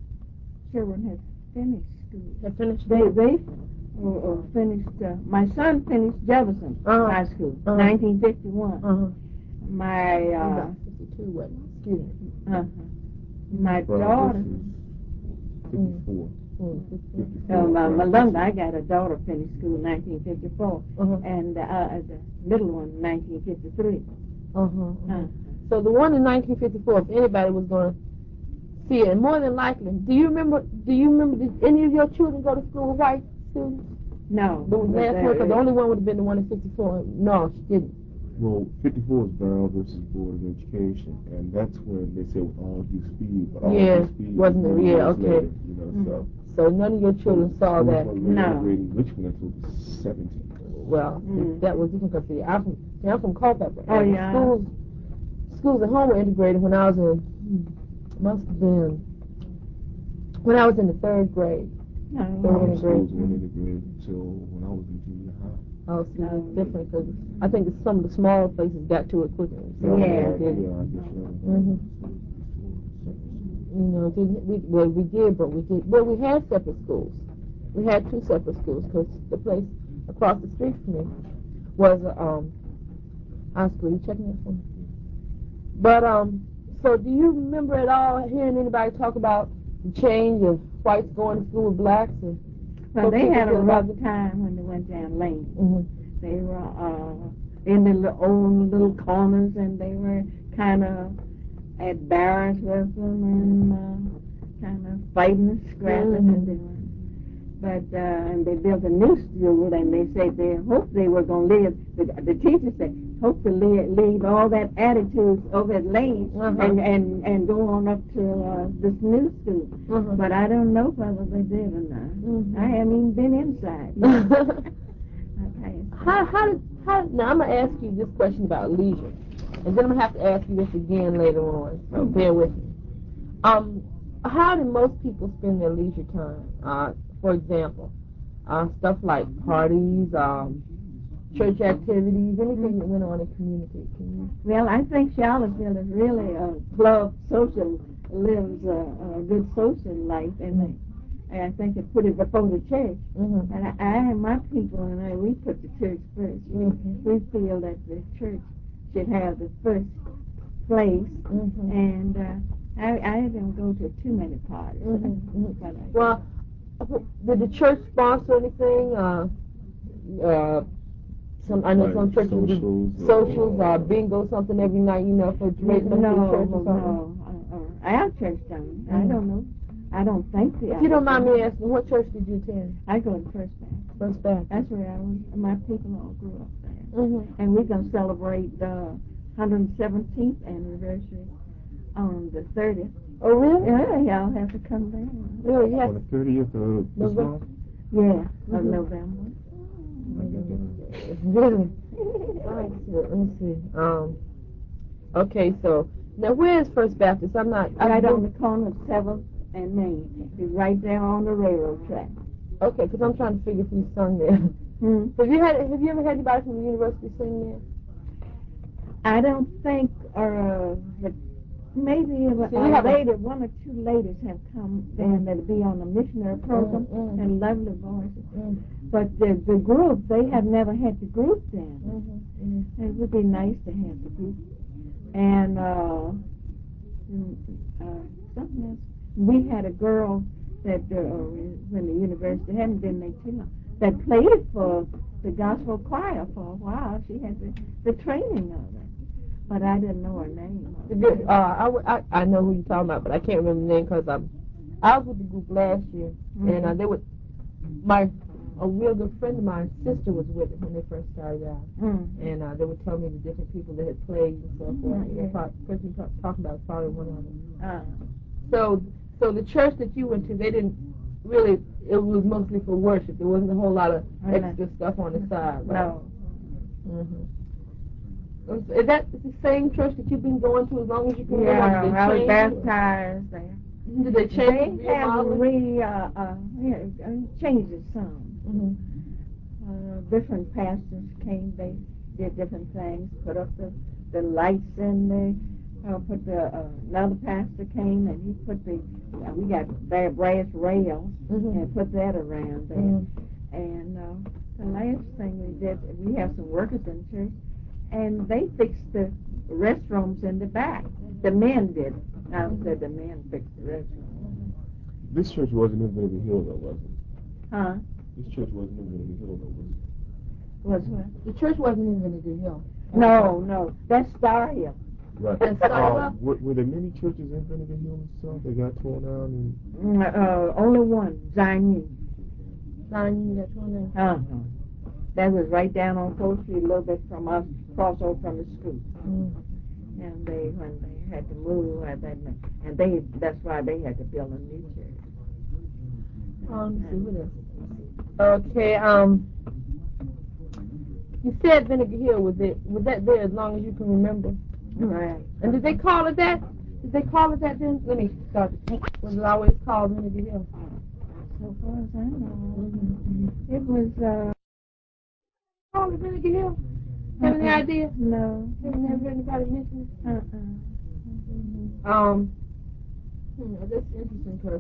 Speaker 2: children had finished school.
Speaker 1: Had finished
Speaker 2: They
Speaker 1: school?
Speaker 2: they uh, uh, finished. Uh, my son finished Jefferson
Speaker 1: Uh-huh.
Speaker 2: High School,
Speaker 1: Uh-huh.
Speaker 2: nineteen fifty-one.
Speaker 1: Uh-huh.
Speaker 2: My uh,
Speaker 1: About fifty-two, wasn't it? Excuse me.
Speaker 2: uh, My
Speaker 3: Well,
Speaker 2: daughter.
Speaker 3: this is fifty-four.
Speaker 1: Mm.
Speaker 3: fifty-four.
Speaker 2: Uh, my, my
Speaker 3: Brown
Speaker 2: London, I
Speaker 3: versus-
Speaker 2: got a daughter finished school in nineteen fifty-four,
Speaker 1: Uh-huh.
Speaker 2: and uh, the middle one nineteen fifty-three.
Speaker 1: Uh-huh. uh-huh.
Speaker 2: Uh,
Speaker 1: So the one in nineteen fifty-four, if anybody was going to see it, more than likely, do you remember? Do you remember? Did any of your children go to school with white students?
Speaker 2: no.
Speaker 1: The
Speaker 2: but
Speaker 1: last
Speaker 2: there-
Speaker 1: one, because the only one would have been the one in fifty-four. No, she didn't.
Speaker 3: Well, fifty-four is Brown versus Board of Education, and that's when they said all due speed, but all
Speaker 1: Yeah,
Speaker 3: due speed
Speaker 1: wasn't
Speaker 3: was
Speaker 1: it?
Speaker 3: many
Speaker 1: Yeah,
Speaker 3: years
Speaker 1: okay.
Speaker 3: later, you know,
Speaker 2: Mm.
Speaker 3: so.
Speaker 1: So none of your children saw
Speaker 3: Schools
Speaker 1: that.
Speaker 3: weren't really
Speaker 2: No.
Speaker 3: integrating Richmond until the seventies.
Speaker 1: Well,
Speaker 2: Mm.
Speaker 1: that was different because I'm from, see, I'm from Culpeper.
Speaker 2: Oh,
Speaker 1: and
Speaker 2: yeah.
Speaker 1: Schools, schools at home were integrated when I was in, must have been, when I was in the third grade.
Speaker 2: No.
Speaker 1: They were
Speaker 3: All
Speaker 1: integrated.
Speaker 3: schools weren't integrated until when I was in junior high.
Speaker 1: Oh, see, it's different because I think that some of the smaller places got to it quicker. So
Speaker 2: Yeah.
Speaker 3: Yeah,
Speaker 1: they did.
Speaker 3: yeah, I guess you're right.
Speaker 1: Mhm. You know, didn't, we, well, we did, but we did. Well, we had separate schools. We had two separate schools because the place across the street from me was a um, high school. You checking this one? But um, so do you remember at all hearing anybody talk about the change of whites going to school with blacks? And
Speaker 2: Well, they had a
Speaker 1: feel
Speaker 2: rough
Speaker 1: about it?
Speaker 2: time when they went down Lane.
Speaker 1: Mhm.
Speaker 2: They were uh, in the little, old little corners, and they were kind of at bars with them and uh, kind of fighting and scrapping
Speaker 1: Mhm.
Speaker 2: and doing. But uh, and they built a new school, and they said they hoped they were going to live. The, the teacher said, hope to leave, leave all that attitude over at Lane
Speaker 1: Uh-huh.
Speaker 2: and, and and go on up to uh, this new school.
Speaker 1: Uh-huh.
Speaker 2: But I don't know whether they did or not.
Speaker 1: Mhm.
Speaker 2: I haven't even been inside. Okay.
Speaker 1: How how did how now I'm gonna ask you this question about leisure, and then I'm gonna have to ask you this again later on. So bear with me. Um, how do most people spend their leisure time? Uh, for example, uh, stuff like parties, um, church activities, anything that went on in the community. Can you?
Speaker 2: Well, I think Charlottesville is really a club social, lives a, a good social life, and they, and I think they put it before the church.
Speaker 1: Mm-hmm.
Speaker 2: And I, I and my people and I, we put the church first.
Speaker 1: Mhm.
Speaker 2: We feel that the church should have the first place,
Speaker 1: Mhm.
Speaker 2: and uh, I, I don't go to too many parties.
Speaker 1: Mhm. Mhm.
Speaker 2: But I,
Speaker 1: Well, did the church sponsor anything? Uh, uh, some I know
Speaker 3: Like
Speaker 1: some churches
Speaker 3: socials,
Speaker 1: do socials,
Speaker 3: or-
Speaker 1: uh, bingo, something every night. You know, for raising money
Speaker 2: no,
Speaker 1: for the church or something.
Speaker 2: no, uh, uh, our church don't. I
Speaker 1: Mhm.
Speaker 2: don't know. I don't think the.
Speaker 1: If you don't mind me asking, what church did you attend?
Speaker 2: I go to First Baptist.
Speaker 1: First Baptist.
Speaker 2: That's where I was. My people all grew up there.
Speaker 1: Mm-hmm.
Speaker 2: And we're going to celebrate the one hundred seventeenth anniversary on the thirtieth.
Speaker 1: Oh, really?
Speaker 2: Yeah, y'all have to come down.
Speaker 1: Really? Yes.
Speaker 3: On the thirtieth of this
Speaker 1: November.
Speaker 3: month?
Speaker 2: Yeah, of
Speaker 1: Mhm.
Speaker 2: November.
Speaker 1: Really? All right, so let me see. Um. Okay, so now where's First Baptist? I'm not. I've
Speaker 2: Right
Speaker 1: been-
Speaker 2: on the corner of seventh and Main. It's right there on the railroad track.
Speaker 1: Okay, because I'm trying to figure if we sung there.
Speaker 2: Hmm.
Speaker 1: Have you had? Have you ever had anybody from the university sing there?
Speaker 2: I don't think, uh, but maybe a,
Speaker 1: See, we have a-
Speaker 2: lady, one or two ladies have come down that'll be on the missionary program,
Speaker 1: Mm, mm.
Speaker 2: and lovely voices.
Speaker 1: Mm.
Speaker 2: But the, the group, they have never had the group then.
Speaker 1: Mm-hmm. Mm-hmm.
Speaker 2: It would be nice to have the group. And uh, mm, uh, something else. We had a girl that, uh, when the university hadn't been there too long, that played for the gospel choir for a while. She had the, the training of it. But I didn't know her name.
Speaker 1: The good- Uh, I, w- I, I know who you're talking about, but I can't remember the name because I'm I was with the group last year,
Speaker 2: Mhm.
Speaker 1: and uh, they were my a real good friend of mine's sister was with it when they first started out,
Speaker 2: Mm.
Speaker 1: and uh, they would tell me the different people that had played and so forth.
Speaker 2: Mhm,
Speaker 1: And the
Speaker 2: yeah.
Speaker 1: pro- person you're talking about is probably one of them.
Speaker 2: Uh,
Speaker 1: So, so the church that you went to, they didn't really. It was mostly for worship. There wasn't a whole lot of
Speaker 2: Right.
Speaker 1: extra stuff on the side. Right?
Speaker 2: no.
Speaker 1: Mm-hmm. Is that the same church that you've been going to as long as you can
Speaker 2: Yeah,
Speaker 1: remember?
Speaker 2: I was
Speaker 1: Did they change it?
Speaker 2: baptized there.
Speaker 1: Did they change
Speaker 2: They
Speaker 1: it?
Speaker 2: have
Speaker 1: remodel it?
Speaker 2: re, uh, uh, yeah, uh, changed it some.
Speaker 1: Mhm.
Speaker 2: Uh, different pastors came, they did different things, put up the, the lights in the, uh, put the, uh, another pastor came and he put the, uh, we got their brass rails
Speaker 1: Mhm.
Speaker 2: and put that around there.
Speaker 1: Mhm.
Speaker 2: And uh, the last thing we did, we have some workers in church, and they fixed the restrooms in the back. The men did it. I said the men fixed the restaurant.
Speaker 3: This church wasn't in Vinegar Hill, though, was it?
Speaker 2: Huh?
Speaker 3: This church wasn't in Vinegar Hill, though, was it?
Speaker 2: Was what?
Speaker 1: The church wasn't in Vinegar Hill.
Speaker 2: No, no. That's Star Hill.
Speaker 3: Right.
Speaker 1: And Star
Speaker 3: Uh, were, were there many churches in Vinegar Hill itself that got torn down? And...
Speaker 2: Mm, uh, only one, Zion Union.
Speaker 1: Zion Union got torn down.
Speaker 2: Uh-huh. That was right down on Fourth Street, a little bit from us, cross over from the school.
Speaker 1: Mm.
Speaker 2: And they, when they had to move, uh, they, and they, that's why they had to build a new church.
Speaker 1: Oh, let me see what else. Okay, um, you said Vinegar Hill, was it, was that there as long as you can remember?
Speaker 2: Right.
Speaker 1: And did they call it that? Did they call it that then? Let me start. Was it always called Vinegar Hill?
Speaker 2: So far as I know,
Speaker 1: Mm-hmm.
Speaker 2: it was, uh...
Speaker 1: Called it Vinegar Hill? Have any
Speaker 2: uh-uh.
Speaker 1: idea?
Speaker 2: No.
Speaker 1: Have never heard anybody mention it?
Speaker 2: Uh-uh.
Speaker 1: Um, hmm, that's interesting because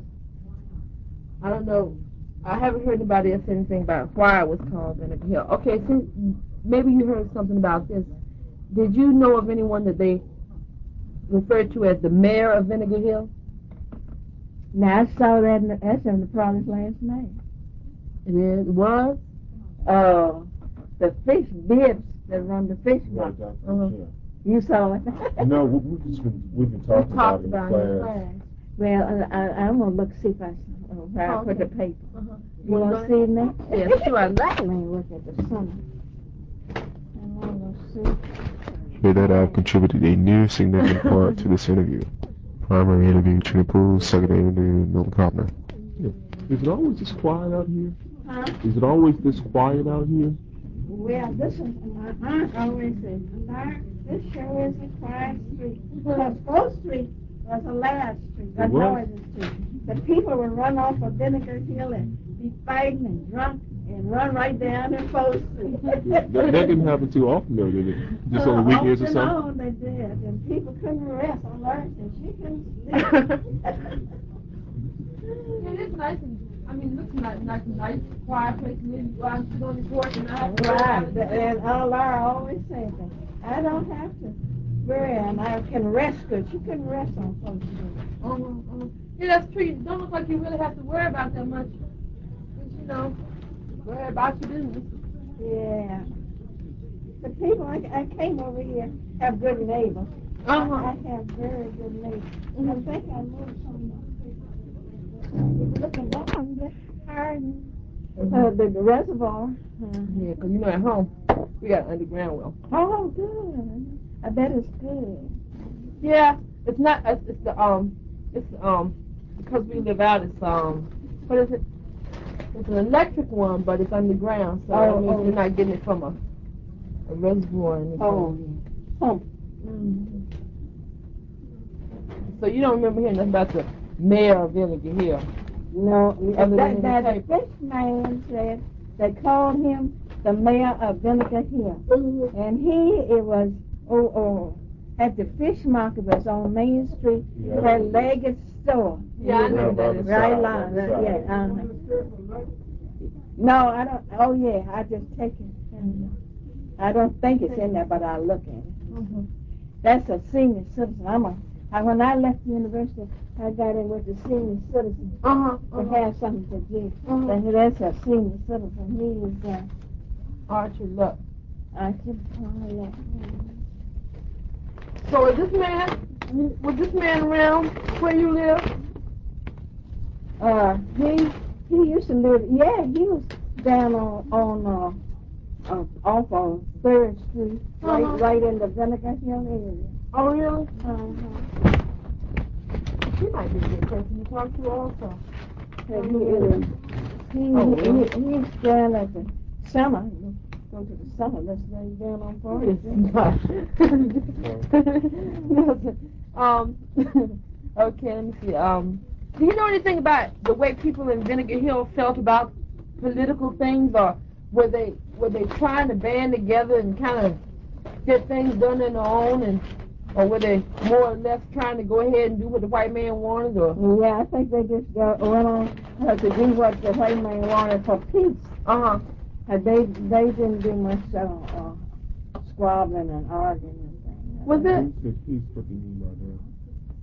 Speaker 1: I don't know. I haven't heard anybody else say anything about why it was called Vinegar Hill. Okay, since maybe you heard something about this. Did you know of anyone that they referred to as the mayor of Vinegar Hill?
Speaker 2: Now, I saw that, in the, that's in the Promised last night.
Speaker 1: It is. It was?
Speaker 2: Uh, the fish bibs that run the fish
Speaker 3: Right,
Speaker 2: market.
Speaker 3: uh-huh. Yeah.
Speaker 2: You saw it?
Speaker 3: No, we, we've, just been, we've been talking about it in
Speaker 1: about
Speaker 3: class.
Speaker 1: it in class.
Speaker 2: Well, I, I, I'm going to look see if I, uh, where
Speaker 1: Oh,
Speaker 2: I put
Speaker 1: okay.
Speaker 2: the paper.
Speaker 1: Uh-huh.
Speaker 2: You want to see it now?
Speaker 1: Yeah, sure. I like
Speaker 2: Let me look at the sun. I want to see.
Speaker 3: Here that I've contributed a near significant part to this interview. Primary interview, Trina Poole. Secondary interview, Milton Copner. Yeah. Is it always this quiet out here?
Speaker 2: Huh?
Speaker 3: Is it always this quiet out here?
Speaker 2: Well, this is, my aunt always says, Larry, this sure is a quiet street. Because Fourth Street was a loud street, a
Speaker 3: It was?
Speaker 2: noisy street. The people would run off of Vinegar Hill and be fighting and drunk and run right down in Fourth Street.
Speaker 3: that, that didn't happen too often, though, did it? Just
Speaker 2: uh,
Speaker 3: on the weekends or
Speaker 2: off and
Speaker 3: something?
Speaker 2: on they did, and people couldn't rest on Larry, and she couldn't sleep.
Speaker 1: Yeah, it is nice and, I mean, it looks like nice and nice, quiet place, and then you go out and sit on the porch and I
Speaker 2: Right, and uh, Laura always said that. I don't have to worry, and I can rest good. She couldn't rest on Fourth Street.
Speaker 1: Uh-huh, uh-huh. Yeah, that's true. You don't look like you really have to worry about that much. Just, you know, worry about your business.
Speaker 2: Yeah. The people, I, I came over here, have good neighbors.
Speaker 1: Uh-huh.
Speaker 2: I, I have very good neighbors. Mm-hmm. I think I moved some. If you look at that, that's hard. Uh, the, the reservoir. Uh,
Speaker 1: Yeah, because, you know, at home, we got an underground well.
Speaker 2: oh, good. I bet it's good.
Speaker 1: Yeah, it's not, it's, it's the, um, it's, um, because we live out, it's, um, what is it? It's an electric one, but it's underground, so
Speaker 2: Oh,
Speaker 1: that means
Speaker 2: oh.
Speaker 1: you're not getting it from a, a reservoir or anything.
Speaker 2: Oh, yeah. Pump.
Speaker 1: Mm-hmm. So you don't remember hearing nothing about the mayor of Vinegar Hill?
Speaker 2: No,
Speaker 1: Other
Speaker 2: that,
Speaker 1: than
Speaker 2: that
Speaker 1: the
Speaker 2: the
Speaker 1: paper.
Speaker 2: fish man said they called him the mayor of Vinegar Hill.
Speaker 1: Mm-hmm.
Speaker 2: And he, it was, oh, oh, at the fish market was on Main Street,
Speaker 3: Yeah.
Speaker 2: that Leggett store.
Speaker 1: Yeah, I know
Speaker 3: Right,
Speaker 1: that
Speaker 3: right
Speaker 1: is.
Speaker 2: Right
Speaker 3: side,
Speaker 2: line,
Speaker 3: right
Speaker 2: right,
Speaker 3: side.
Speaker 2: yeah, uh-huh. No, I don't, oh yeah, I just take it.
Speaker 1: Mm-hmm.
Speaker 2: I don't think it's in there, but I'll look at it.
Speaker 1: Mm-hmm.
Speaker 2: That's a senior citizen. I'm a, I, when I left the university, I got in with the senior citizen.
Speaker 1: Uh-huh.
Speaker 2: To
Speaker 1: uh-huh.
Speaker 2: have something to do.
Speaker 1: Mhm.
Speaker 2: And that's a senior citizen. He is, uh,
Speaker 1: Archie Luck.
Speaker 2: I should call that.
Speaker 1: So is this man, was this man around where you live?
Speaker 2: Uh, he, he used to live, yeah, he was down on, on, uh, uh off on Third Street, right,
Speaker 1: Uh-huh.
Speaker 2: right in the Vinegar Hill area.
Speaker 1: Oh, really?
Speaker 2: Uh-huh.
Speaker 1: She might be a good person to talk to also.
Speaker 2: And he, is, he,
Speaker 1: Oh,
Speaker 2: he,
Speaker 1: really?
Speaker 2: he, he's down at the summer. Go to the summer. Let's lay down on Forest.
Speaker 1: um, okay, let me see. Um, do you know anything about the way people in Vinegar Hill felt about political things, or were they were they trying to band together and kind of get things done on their own, and or were they more or less trying to go ahead and do what the white man wanted, or?
Speaker 2: Yeah, I think they just go, went on uh, to do what the white man wanted for peace.
Speaker 1: Uh huh.
Speaker 2: Uh, they they didn't do much uh, uh, squabbling and arguing and things.
Speaker 1: Was it?
Speaker 3: When you say peace, what do you mean by that?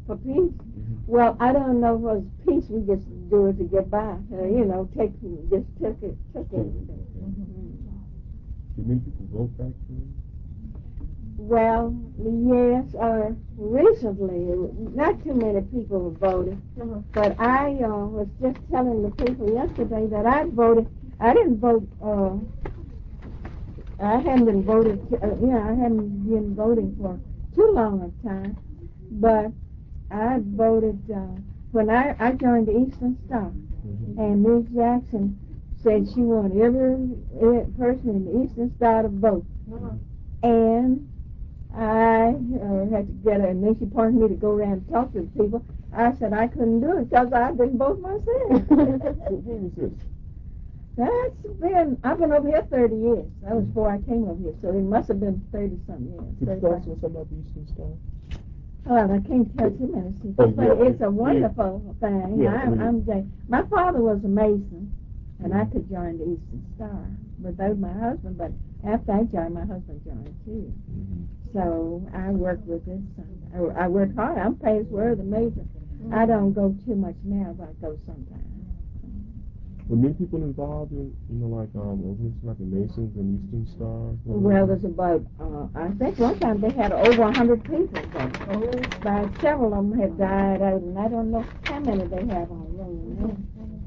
Speaker 2: For peace? Well, I don't know if it's peace. We just do it to get by. Uh, you know, take just took it, took everything.
Speaker 3: Did many people vote back then?
Speaker 2: Well, yes. Uh, recently, not too many people voted,
Speaker 1: Uh-huh.
Speaker 2: but I uh, was just telling the people yesterday that I voted. I didn't vote. Uh, I haven't been voted. Uh, yeah, I haven't been voting for too long a time, but I voted uh, when I, I joined the Eastern Star,
Speaker 3: Mm-hmm.
Speaker 2: and Miss Jackson said she wanted every, every person in the Eastern Star to vote,
Speaker 1: Uh-huh.
Speaker 2: and I uh, had to get her, and then she pointed me to go around and talk to the people. I said I couldn't do it because I didn't vote myself.
Speaker 3: What was this?
Speaker 2: That's been, I've been over here thirty years. That was before I came over here, so it must have been thirty-some years.
Speaker 3: Could you
Speaker 2: thirty-five.
Speaker 3: tell us something about the Eastern Star?
Speaker 2: Well, I can't tell too many secrets,
Speaker 3: Oh,
Speaker 2: but
Speaker 3: yeah,
Speaker 2: it's a wonderful thing.
Speaker 3: Yeah, I
Speaker 2: I'm,
Speaker 3: mean-
Speaker 2: I'm Jane. My father was a Mason, and I
Speaker 3: Mhm.
Speaker 2: could join the Eastern Star without my husband, but after I joined, my husband joined too.
Speaker 3: Mhm.
Speaker 2: So I work with it. So I, I work hard. I'm paid for the Mason. I don't go too much now, but I go sometimes.
Speaker 3: Were many people involved in, you know, like um, organizations like the Masons and Eastern Star?
Speaker 2: Well, there's about, uh, I think one time they had over a hundred people, but about several of them have died out, and I don't know how many they have on loan now.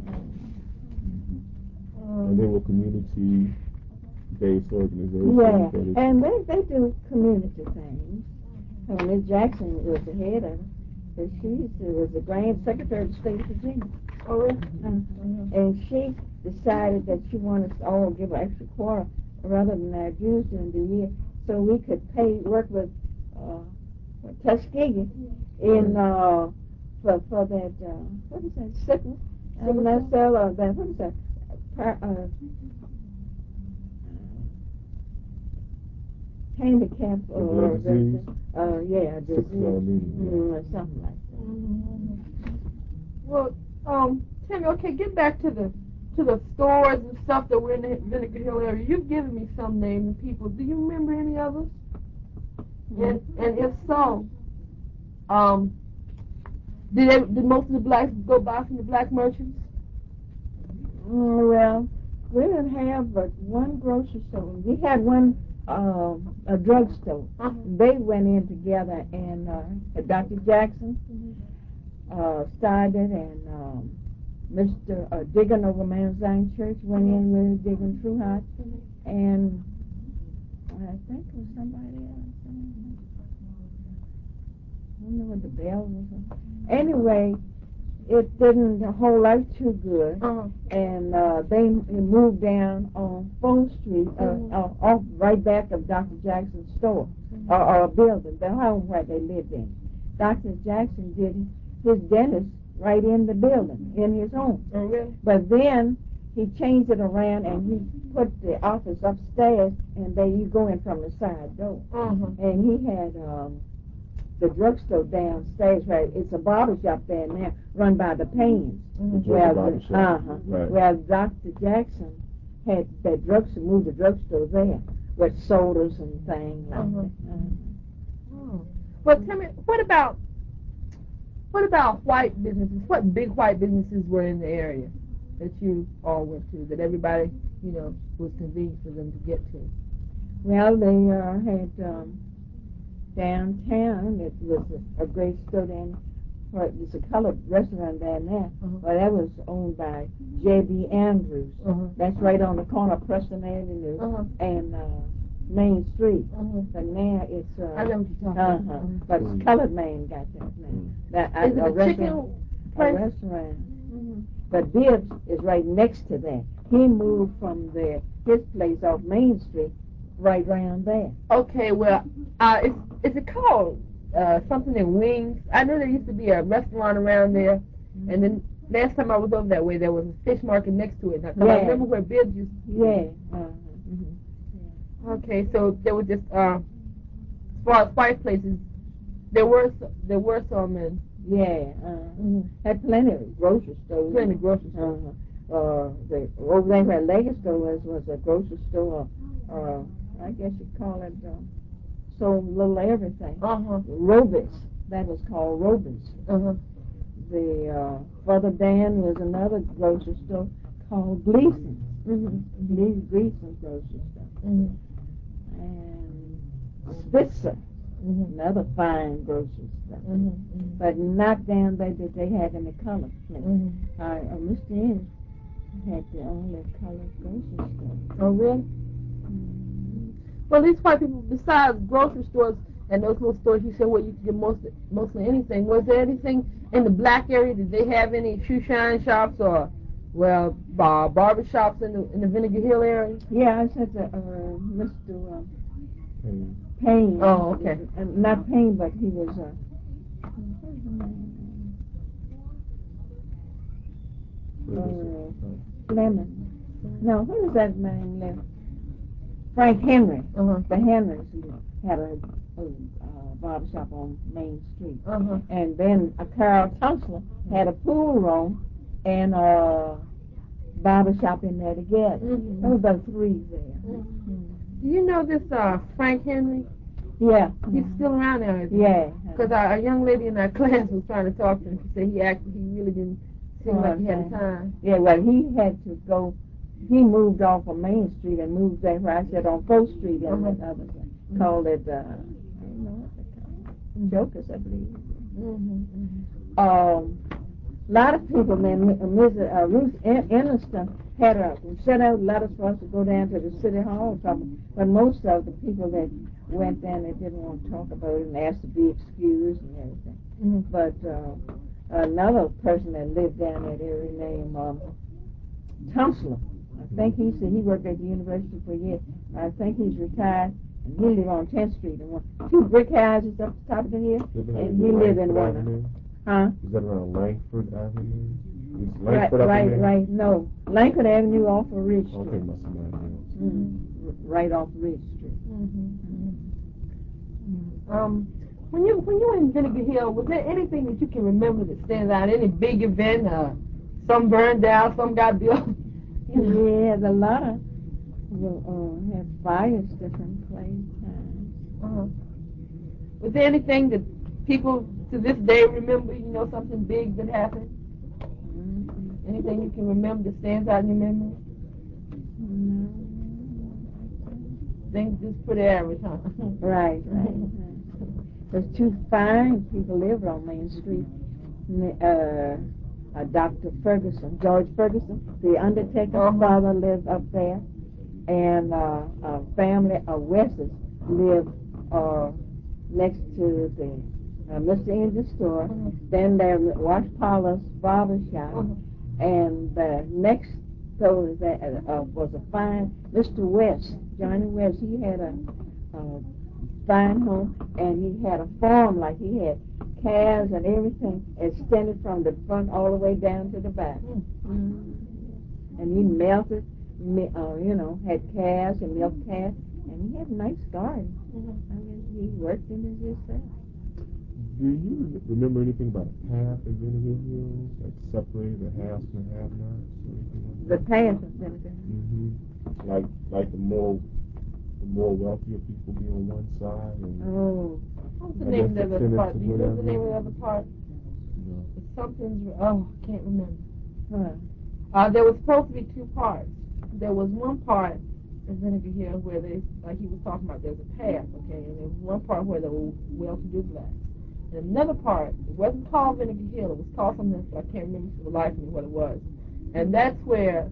Speaker 3: And they were community-based organizations.
Speaker 2: Yeah,
Speaker 3: that is-
Speaker 2: and they, they do community things. And Miss Jackson was the head of it. But she was the Grand Secretary of the State of Virginia.
Speaker 1: Oh, really?
Speaker 2: Uh-huh. And she decided that she wanted us to all give an extra quarter rather than our dues during the year, so we could pay, work with uh, Tuskegee in, uh, for, for that, uh, what is that, sickness? And that's uh, that, what is that? Par- uh, handicap or
Speaker 3: The disease?
Speaker 2: uh, yeah, disease,
Speaker 3: Sickle anemia.
Speaker 2: mm, or something like that.
Speaker 1: Well, um, Timmy, okay, get back to the to the stores and stuff that were in the Vinegar Hill area. You've given me some names and people. Do you remember any others? And and if so, um, did they, did most of the blacks go buy from the black merchants?
Speaker 2: Mm, well, we didn't have but one grocery store. We had one uh, a drugstore.
Speaker 1: Uh-huh.
Speaker 2: They went in together, and uh, Doctor Jackson uh, started, and um, Mister Uh, Diggin over Mount Zion Church went in with Diggin Trueheart, and I think it was somebody else. I don't know what the bell was. Anyway, it didn't hold out too good,
Speaker 1: Uh-huh.
Speaker 2: and uh, they moved down on fourth Street, uh,
Speaker 1: Mhm.
Speaker 2: uh, off right back of Doctor Jackson's store, or, or a building, the home where they lived in. Doctor Jackson did his dentist right in the building, in his home.
Speaker 1: Oh, really?
Speaker 2: But then he changed it around, and he put the office upstairs, and there you go in from the side door.
Speaker 1: Uh-huh.
Speaker 2: And he had um, the drugstore downstairs, right? It's a barber shop there now, run by the Paynes.
Speaker 1: Mhm.
Speaker 3: The
Speaker 2: Well,
Speaker 3: barber shop.
Speaker 2: uh-huh.
Speaker 3: Right.
Speaker 2: Well, Doctor Jackson had that drugstore, moved the drugstore there with sodas and things like
Speaker 1: Uh-huh.
Speaker 2: that. Uh-huh.
Speaker 1: Oh. But tell me, what about what about white businesses? What big white businesses were in the area that you all went to, that everybody, you know, was convenient for them to get to?
Speaker 2: Well, they uh, had um, downtown. It was a, a great store down. Well, there's a colored restaurant down there.
Speaker 1: Uh-huh.
Speaker 2: Well, that was owned by J B Andrews.
Speaker 1: Uh-huh.
Speaker 2: That's right on the corner of Preston Avenue
Speaker 1: Uh-huh.
Speaker 2: and uh, Main Street.
Speaker 1: Uh-huh.
Speaker 2: But now it's uh,
Speaker 1: I know what you're talking
Speaker 2: uh-huh.
Speaker 1: about. Uh-huh.
Speaker 2: But it's colored man got that now. That
Speaker 1: Is it
Speaker 2: a,
Speaker 1: a
Speaker 2: restaurant,
Speaker 1: chicken
Speaker 2: a
Speaker 1: place?
Speaker 2: restaurant.
Speaker 1: Mhm.
Speaker 2: But Bibbs is right next to that. He moved from the his place off Main Street right around there.
Speaker 1: Okay, well, uh, is is it called uh, something in Wings? I know there used to be a restaurant around there, and then last time I was over that way, there was a fish market next to it. Now, 'cause I
Speaker 2: Yeah.
Speaker 1: remember where Bibbs used to be.
Speaker 2: Yeah. Uh-huh. Mm-hmm.
Speaker 1: Okay, so there was just uh, as far as white places, there were s- there were some in
Speaker 2: Yeah, uh, had plenty of grocery stores.
Speaker 1: plenty of grocery stores.
Speaker 2: Uh-huh. Uh, the, over there where Leggett store was, was a grocery store, uh, I guess you'd call it, uh, sold little everything.
Speaker 1: Uh huh.
Speaker 2: Robis. that was called Roby's.
Speaker 1: Uh-huh.
Speaker 2: The uh, further down was another grocery store called Gleason's.
Speaker 1: Mm-hmm.
Speaker 2: Gle- Gleason's grocery store.
Speaker 1: Mm-hmm.
Speaker 2: And Spitzer,
Speaker 1: Mm-hmm.
Speaker 2: another fine grocery store.
Speaker 1: Mm-hmm. Mm-hmm.
Speaker 2: But not down there that they had any color place.
Speaker 1: Mm-hmm.
Speaker 2: Uh, uh, Mister Ennis had the only colored grocery store.
Speaker 1: Oh, really?
Speaker 2: Mm.
Speaker 1: Well, these white people, besides grocery stores and those little stores you said where you could get most, mostly anything, was there anything in the black area? Did they have any shoe shine shops or, well, bar, barber shops in the, in the Vinegar Hill area?
Speaker 2: Yeah, I said to uh, Mister Uh,
Speaker 3: Payne.
Speaker 2: Payne.
Speaker 1: Oh, okay.
Speaker 2: Uh, not Payne, but he was, uh, what was the name? Uh, Lemon. No, what was that name left? Frank Henry.
Speaker 1: Uh-huh.
Speaker 2: The Henrys had a, a uh, barber shop on Main Street.
Speaker 1: Uh-huh.
Speaker 2: And then uh, Carl Tunstler had a pool room and a barber shop in there together.
Speaker 1: Mm-hmm.
Speaker 2: There was about three there.
Speaker 1: Mm-hmm.
Speaker 2: Mm.
Speaker 1: Do you know this uh, Frank Henry?
Speaker 2: Yeah.
Speaker 1: He's still around now, isn't he?
Speaker 2: Yeah.
Speaker 1: Because a young lady in our class was trying to talk to him. She said he actually, he really didn't seem
Speaker 2: Oh,
Speaker 1: like he had
Speaker 2: okay.
Speaker 1: the time.
Speaker 2: Yeah, well, he had to go. He moved off of Main Street and moved there where I said on Fourth Street and
Speaker 1: Uh-huh.
Speaker 2: that other one. Called it, uh, I don't know what they call it. Jokers, I believe.
Speaker 1: Mm-hmm. Mm-hmm.
Speaker 2: Um, a lot of people, man, Missus Uh, Ruth Enniston had a, sent out letters for us to go down to the city hall or something, but most of the people that went down, they didn't want to talk about it and asked to be excused and everything.
Speaker 1: Mm-hmm.
Speaker 2: But uh, another person that lived down that area named um, Tunstler, I think he said he worked at the university for years. I think he's retired, and he lived on tenth Street and one, two brick houses up the top of the hill, and he lived in one of them. Huh?
Speaker 3: Is that around Langford Avenue? Is
Speaker 2: Right,
Speaker 3: Langford up in
Speaker 2: right,
Speaker 3: there?
Speaker 2: right. No, Langford Avenue off of Ridge Street.
Speaker 3: Okay, must have been there.
Speaker 2: Mm, right off Ridge Street.
Speaker 1: Mm-hmm. Mm-hmm. Um, when you when you were in Vinegar Hill, was there anything that you can remember that stands out? Any big event? Uh, some burned down, some got built. You know.
Speaker 2: Yeah, the lot of will uh, have fires different places.
Speaker 1: Uh-huh. Was there anything that people to this day remember? You know, something big that happened.
Speaker 2: Mm-hmm.
Speaker 1: Anything you can remember that stands out in your memory?
Speaker 2: No.
Speaker 1: Things just pretty average, huh?
Speaker 2: Right, right. There's two fine people lived on Main Street. Uh, uh, Doctor Ferguson, George Ferguson, the undertaker,
Speaker 1: Uh-huh.
Speaker 2: father lived up there, and uh, a family of Wesses lived uh, next to the uh, Mister Ennis store.
Speaker 1: Uh-huh.
Speaker 2: Then there was Wash Parlor's barber shop,
Speaker 1: Uh-huh.
Speaker 2: and the next store that uh, was a fine Mister West, Johnny West. He had a, a fine home, and he had a farm, like he had calves and everything extended from the front all the way down to the back. Mm-hmm. And he melted, uh, you know, had calves and milk calves, and he had a nice garden. Mm-hmm. I mean, he worked in it himself.
Speaker 3: Do you remember anything about a path in Vinegar Hills that separated the haves and the have-nots or anything like
Speaker 2: The
Speaker 3: that?
Speaker 2: path of Vinegar.
Speaker 3: Mm-hmm. Like, like the more, the more wealthier people be on one side, and
Speaker 2: Oh,
Speaker 1: What's the
Speaker 3: I
Speaker 1: name
Speaker 3: guess
Speaker 1: of the
Speaker 3: the
Speaker 1: other
Speaker 3: tenants
Speaker 1: part?
Speaker 3: or
Speaker 1: Do you know the
Speaker 3: whatever.
Speaker 1: name of the other part?
Speaker 3: you know,
Speaker 1: It's something's, oh, I can't remember.
Speaker 2: huh.
Speaker 1: Uh, there was supposed to be two parts. There was one part in Vinegar Hill where they, like he was talking about, there was a path, okay, and there was one part where there were well-to-do blacks. And another part, it wasn't called Vinegar Hill, it was called something else, but I can't remember for the life of me what it was. And that's where,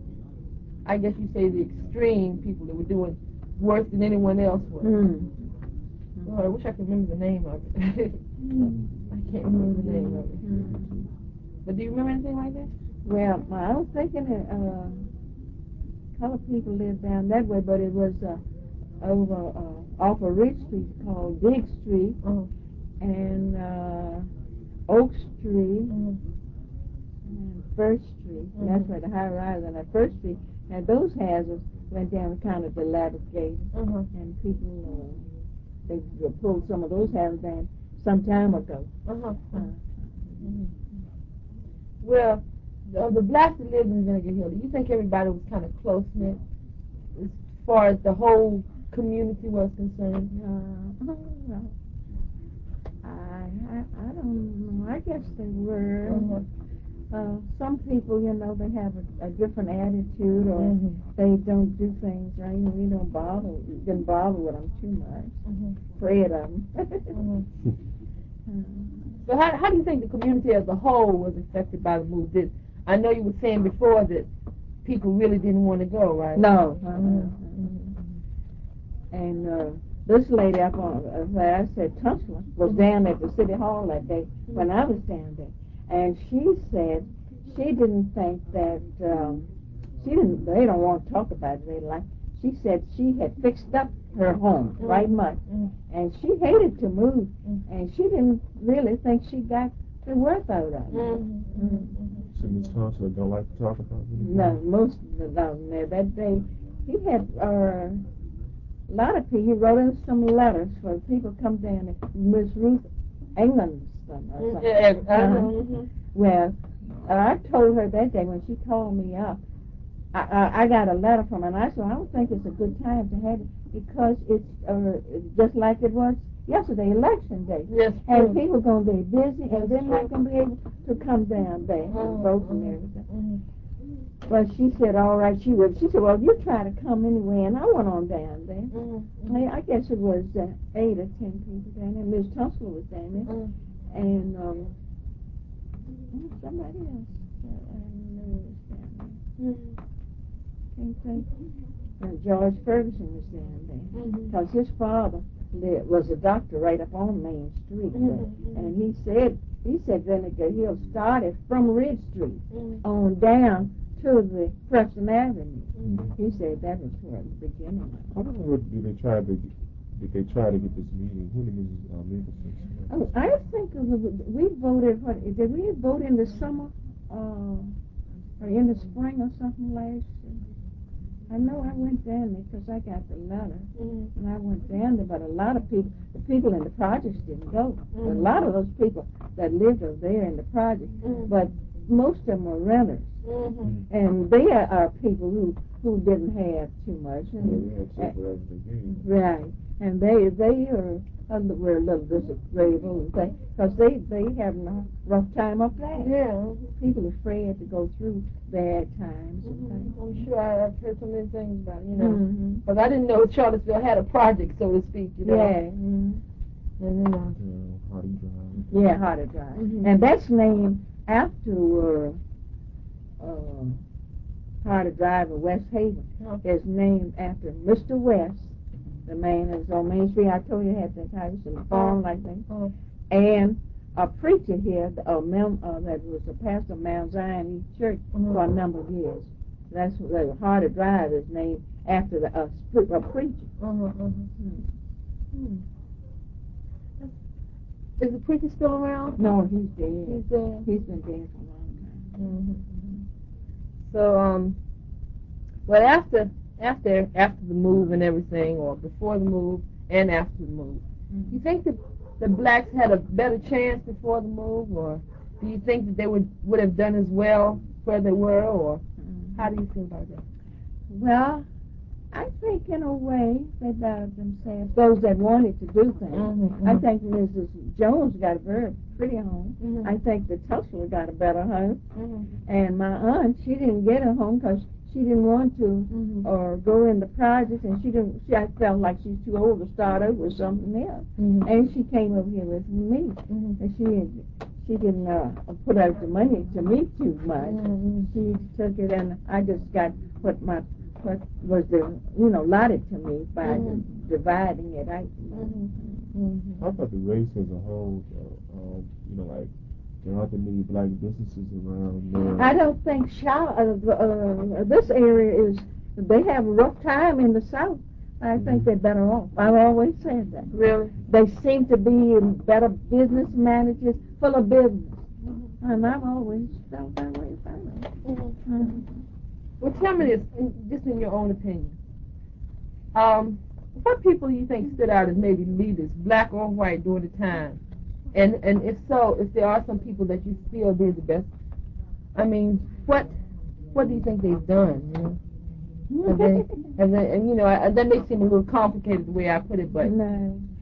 Speaker 1: I guess you say, the extreme people that were doing worse than anyone else was.
Speaker 2: Mm.
Speaker 1: Oh, I wish I could remember the name of it. I can't remember the name of it.
Speaker 2: Mm.
Speaker 1: But do you remember anything like that?
Speaker 2: Well, I was thinking that uh, colored people lived down that way, but it was uh, over uh, off of Ridge Street called Big Street,
Speaker 1: Uh-huh.
Speaker 2: and uh, Oak Street,
Speaker 1: Uh-huh.
Speaker 2: and First Street. And that's
Speaker 1: Mhm.
Speaker 2: where the high rise on that First Street. And those houses went down kind of dilapidated,
Speaker 1: Uh-huh.
Speaker 2: and people uh, they pulled some of those houses down some time ago.
Speaker 1: Uh-huh.
Speaker 2: Uh,
Speaker 1: Mhm. Well, the, the blacks that lived in Vinegar Hill, do you think everybody was kind of close-knit as far as the whole community was concerned?
Speaker 2: uh, I I, I don't know. I guess they were.
Speaker 1: Mhm.
Speaker 2: Uh, some people, you know, they have a, a different attitude, or
Speaker 1: Mhm.
Speaker 2: they don't do things right, and we don't bother, didn't bother with them too much.
Speaker 1: Mhm.
Speaker 2: Afraid of them.
Speaker 1: Mhm.
Speaker 2: Mm.
Speaker 1: So how how do you think the community as a whole was affected by the move? Did I know you were saying before that people really didn't want to go, right?
Speaker 2: No. Uh-uh.
Speaker 1: Mhm.
Speaker 2: And uh, this lady up on, uh, where I said Tunstall, was down at the city hall that day when I was down there, and she said she didn't think that um, she didn't. They don't want to talk about it. They like. She said she had fixed up her home right much, and she hated to move, and she didn't really think she got the worth out of it. Mm.
Speaker 3: So Miss Thompson don't like to talk about it?
Speaker 2: No, most of them there that day. He had. Uh, A lot of people, he wrote in some letters for people come down to Miss Ruth England's son or something.
Speaker 1: Yeah, I
Speaker 2: Uh,
Speaker 1: know. Mhm.
Speaker 2: well, uh, I told her that day when she called me up, I, I, I got a letter from her, and I said, I don't think it's a good time to have it because it's uh, just like it was yesterday, election day.
Speaker 1: Yes,
Speaker 2: and
Speaker 1: true.
Speaker 2: people going to be busy, and
Speaker 1: That's
Speaker 2: they're not
Speaker 1: true.
Speaker 2: going to be able to come down there and
Speaker 1: Mhm.
Speaker 2: vote and everything.
Speaker 1: Mhm.
Speaker 2: Well, she said, all right, she would. She said, well, you try to come anyway, and I went on down there.
Speaker 1: Mhm.
Speaker 2: I, I guess it was uh, eight or ten people down there. Miss Tunstall was down there,
Speaker 1: Mhm.
Speaker 2: and um, somebody else uh, I knew was down there.
Speaker 1: Mhm.
Speaker 2: Can't think. Uh, George Ferguson was down there
Speaker 1: Mhm.
Speaker 2: because his father lived, was a doctor right up on Main Street there,
Speaker 1: Mhm.
Speaker 2: and he said he said Vinegar Hill started from Ridge Street
Speaker 1: Mhm.
Speaker 2: on down to the Preston Avenue.
Speaker 1: Mhm.
Speaker 2: He said that was where the beginning was.
Speaker 3: How long did they try to did they try to get this meeting? Who did Missus Uh, Mickelson?
Speaker 2: Oh, I think of the, we voted. What did we vote in the summer, uh, or in the spring or something last year? I know I went down there because I got the letter,
Speaker 1: Mhm.
Speaker 2: and I went down there. But a lot of people, the people in the projects didn't go.
Speaker 1: Mhm.
Speaker 2: A lot of those people that lived over there in the project,
Speaker 1: Mhm.
Speaker 2: but most of them were renters,
Speaker 1: Mhm.
Speaker 2: and they are, are people who who didn't have too much.
Speaker 3: Yeah,
Speaker 2: And,
Speaker 3: they had to take whatever they gave.
Speaker 2: right, and they they are uh, were a little disagreeable and things because they they having a rough time up there.
Speaker 1: Yeah.
Speaker 2: People are afraid to go through bad times and
Speaker 1: Mhm.
Speaker 2: things.
Speaker 1: I'm sure I- I've heard so many things about it, you know.
Speaker 2: Mm-hmm.
Speaker 1: But I didn't know Charlottesville had a project, so to speak, you know.
Speaker 2: Yeah. Mm-hmm.
Speaker 1: And, you know.
Speaker 3: Yeah, Hardy Drive.
Speaker 2: Yeah, Harder Drive,
Speaker 1: Mhm.
Speaker 2: and that's named after uh, uh, Harder Drive in West Haven.
Speaker 1: Oh.
Speaker 2: It's named after Mister West, the man that's on Main Street. I told you had that house and the farm like that.
Speaker 1: Oh.
Speaker 2: And a preacher here, a mem- uh, that was a pastor of Mount Zion East Church
Speaker 1: Mhm.
Speaker 2: for a number of years. That's the Harder Drive is named after the uh, sp- a preacher.
Speaker 1: Mhm. Mhm.
Speaker 2: Hmm.
Speaker 1: Hmm. Is the preacher still around?
Speaker 2: No, he's dead.
Speaker 1: He's dead.
Speaker 2: He's been dead for a long time.
Speaker 1: Mhm. So, um, well, after after after the move and everything, or before the move and after the move,
Speaker 2: Mm-hmm.
Speaker 1: you think that the blacks had a better chance before the move, or do you think that they would would have done as well where they were, or
Speaker 2: Mm-hmm.
Speaker 1: how do you feel about that?
Speaker 2: Well, I think in a way they bettered themselves, those that wanted to do things.
Speaker 1: Mhm,
Speaker 2: I
Speaker 1: mhm.
Speaker 2: think Missus Jones got a very pretty home.
Speaker 1: Mhm.
Speaker 2: I think the Tussler got a better home.
Speaker 1: Mhm.
Speaker 2: And my aunt, she didn't get a home because she didn't want to
Speaker 1: Mhm.
Speaker 2: or go in the projects, and she didn't. She I felt like she's too old to start over with something else.
Speaker 1: Mhm.
Speaker 2: And she came over here with me,
Speaker 1: Mhm.
Speaker 2: and she she didn't uh, put out the money to me too much.
Speaker 1: Mhm.
Speaker 2: She took it, and I just got what my what was the you know allotted to me by
Speaker 1: Mhm.
Speaker 2: the, dividing it out.
Speaker 1: Mhm. Mhm.
Speaker 3: I thought the race as a whole, uh, um, you know, like there aren't that many black businesses around there.
Speaker 2: I don't think Charlotte, uh, uh, this area is, they have a rough time in the South. I think
Speaker 3: Mhm.
Speaker 2: they're better off. I've always said that.
Speaker 1: Really?
Speaker 2: They seem to be better business managers, full of business. And I've always felt that way about it.
Speaker 1: Mhm.
Speaker 2: Mhm.
Speaker 1: Well, tell me this, in, just in your own opinion. Um, what people do you think stood out as maybe leaders, black or white, during the time? And and if so, if there are some people that you feel did the best, I mean, what what do you think they've done? You know, have they, have they, and you know, I, that may seem a little complicated the way I put it, but
Speaker 2: No.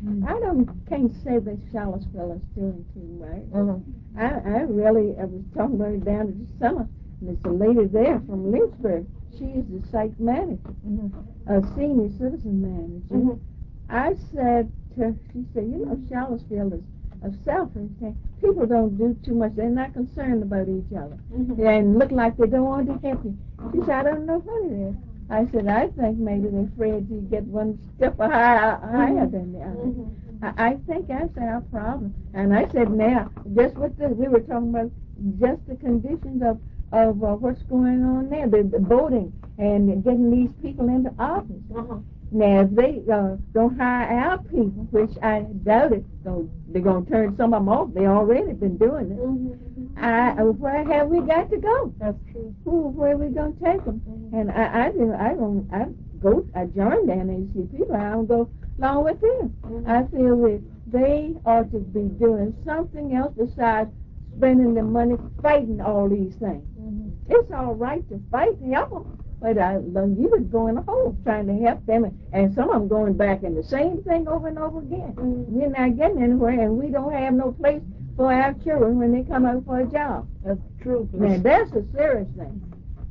Speaker 2: Mm-hmm. I don't can't say that Charlottesville is doing too much.
Speaker 1: Uh-huh.
Speaker 2: I, I really I was talking about it down to the summer. And there's a lady there from Lynchburg. She is the site manager, mm-hmm. a senior citizen manager. Mm-hmm. I said to her, she said, you know, Charlottesville is a selfish thing. People don't do too much. They're not concerned about each other. Mm-hmm. And look like they don't want to help you. She said, I don't know what it is. I said, I think maybe they're afraid to get one step higher, higher mm-hmm. than the other. Mm-hmm. I, I think that's our problem. And I said, now, just what the, we were talking about, just the conditions of, of uh, what's going on there, the, the voting and getting these people into office. Uh-huh. Now, if they uh, don't hire our people, which I doubt it, so they're going to turn some of them off. They already been doing it. Mm-hmm. I, where have we got to go? That's true. Who, where are we going to take them? Mm-hmm. And I, I, didn't, I don't, I go, I join the N A C people. I don't go along with them. Mm-hmm. I feel that they ought to be doing something else besides spending the money fighting all these things. Mm-hmm. It's all right to fight and help them. But I, you was going a hole trying to help them, and, and some of them going back in the same thing over and over again. Mm-hmm. We're not getting anywhere, and we don't have no place for our children when they come out for a job. That's true. Now, that's a serious thing.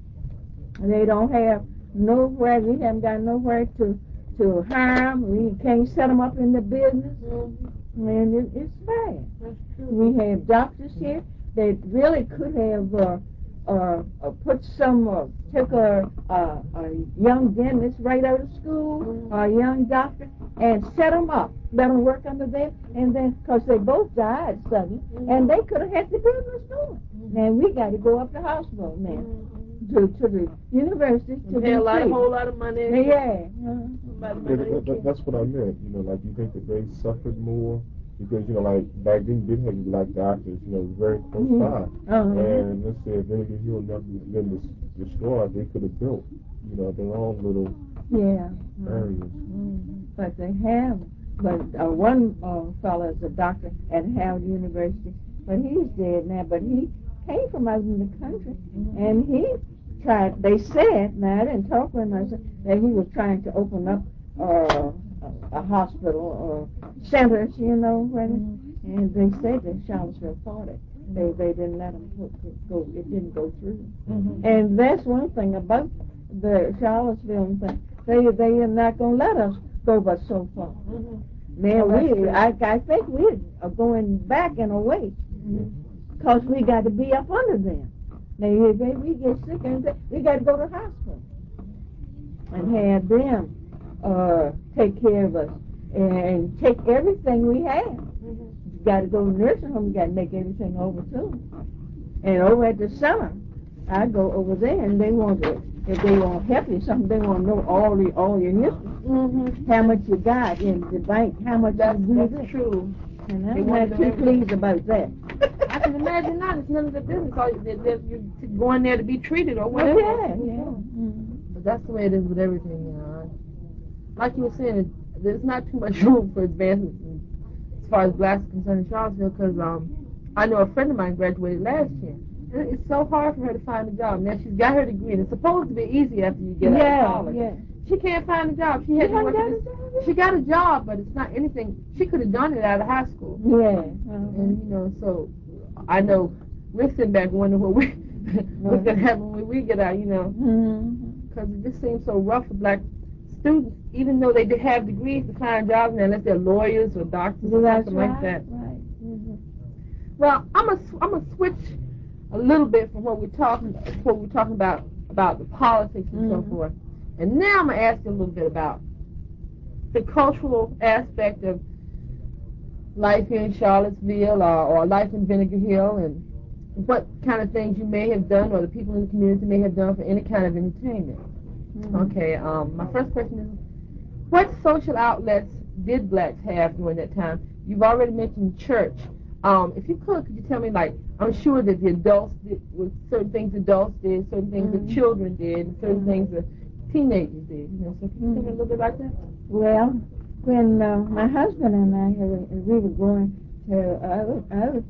Speaker 2: They don't have nowhere, we haven't got nowhere to, to hire them. We can't set them up in the business. Mm-hmm. And it, it's bad. That's true. We have doctors here that really could have uh, uh, uh, put some, uh, took a, uh, a young dentist right out of school, mm-hmm. or a young doctor, and set them up, let them work under them, and then, because they both died suddenly, mm-hmm. and they could have had the business going. Mm-hmm. Now, we got to go up to hospital now, mm-hmm. to, to the university. To
Speaker 1: pay a lot,
Speaker 2: a
Speaker 1: whole lot of money.
Speaker 2: Yeah. Uh-huh.
Speaker 3: Yeah, that, that, that's what I meant. You know, like, you think that they suffered more? Because, you know, like, back then, you didn't have black doctors, you know, very close mm-hmm. by. Uh-huh. And let's say if Vinegar Hill never been destroyed, they could have built, you know, their own little
Speaker 2: yeah.
Speaker 3: areas.
Speaker 2: Mm-hmm. But they have. But uh, one uh, fellow is a doctor at Howard University, but he's dead now. But he came from out in the country, mm-hmm. and he tried, they said, now I didn't talk with him, I said, that he was trying to open up uh, a, a hospital or centers, you know, mm-hmm. and they said that Charlottesville fought it. They, they didn't let him go, it didn't go through. Mm-hmm. And that's one thing about the Charlottesville thing. They, they are not going to let us go but so far. Mm-hmm. Now, oh, we, I, I think we are going back in a way, because mm-hmm. we got to be up under them. Now, if we get sick, and we got to go to the hospital and have them uh, take care of us and take everything we have. Mm-hmm. Got to go to nursing home. Got to make everything over too. And over at the center, I go over there, and they want to, if they want to help you something, they want to know all the all your history. Mm-hmm. How much you got in the bank? How much that's, you do? That's true. And I'm not too pleased about that.
Speaker 1: I can imagine not. It's none of the business. All you, that you're going there to be treated or whatever.
Speaker 2: Oh, yeah, yeah. Mm-hmm.
Speaker 1: But that's the way it is with everything, you know. Like you were saying, there's not too much room for advancement as far as blacks are concerned in Charlottesville, because um, I know a friend of mine graduated last year. And it's so hard for her to find a job. Now, she's got her degree, and it's supposed to be easy after you get
Speaker 2: yeah,
Speaker 1: out of college.
Speaker 2: Yeah.
Speaker 1: She can't find a job. She, had to work this, she got a job, but it's not anything. She could have done it out of high school.
Speaker 2: Yeah. Uh-huh.
Speaker 1: And, you know, so I know we're sitting back wondering what we, what's going to happen when we get out, you know. Because mm-hmm. it just seems so rough for black students, even though they have degrees to find jobs, now, unless they're lawyers or doctors or
Speaker 2: That's
Speaker 1: something
Speaker 2: right,
Speaker 1: like that.
Speaker 2: Right. Mm-hmm.
Speaker 1: Well, I'm going I'm to switch a little bit from what we're talking what we're talking about, about the politics and mm-hmm. so forth. And now I'm going to ask you a little bit about the cultural aspect of life here in Charlottesville, or, or life in Vinegar Hill, and what kind of things you may have done, or the people in the community may have done for any kind of entertainment. Mm-hmm. Okay, um, my first question is, what social outlets did blacks have during that time? You've already mentioned church. Um, if you could, could you tell me, like, I'm sure that the adults did, with certain things adults did, certain things mm-hmm. the children did, and certain mm-hmm. things the teenagers did. You know, so can you tell me a little bit about that?
Speaker 2: Well, when uh, my husband and I, we were going to, uh, uh,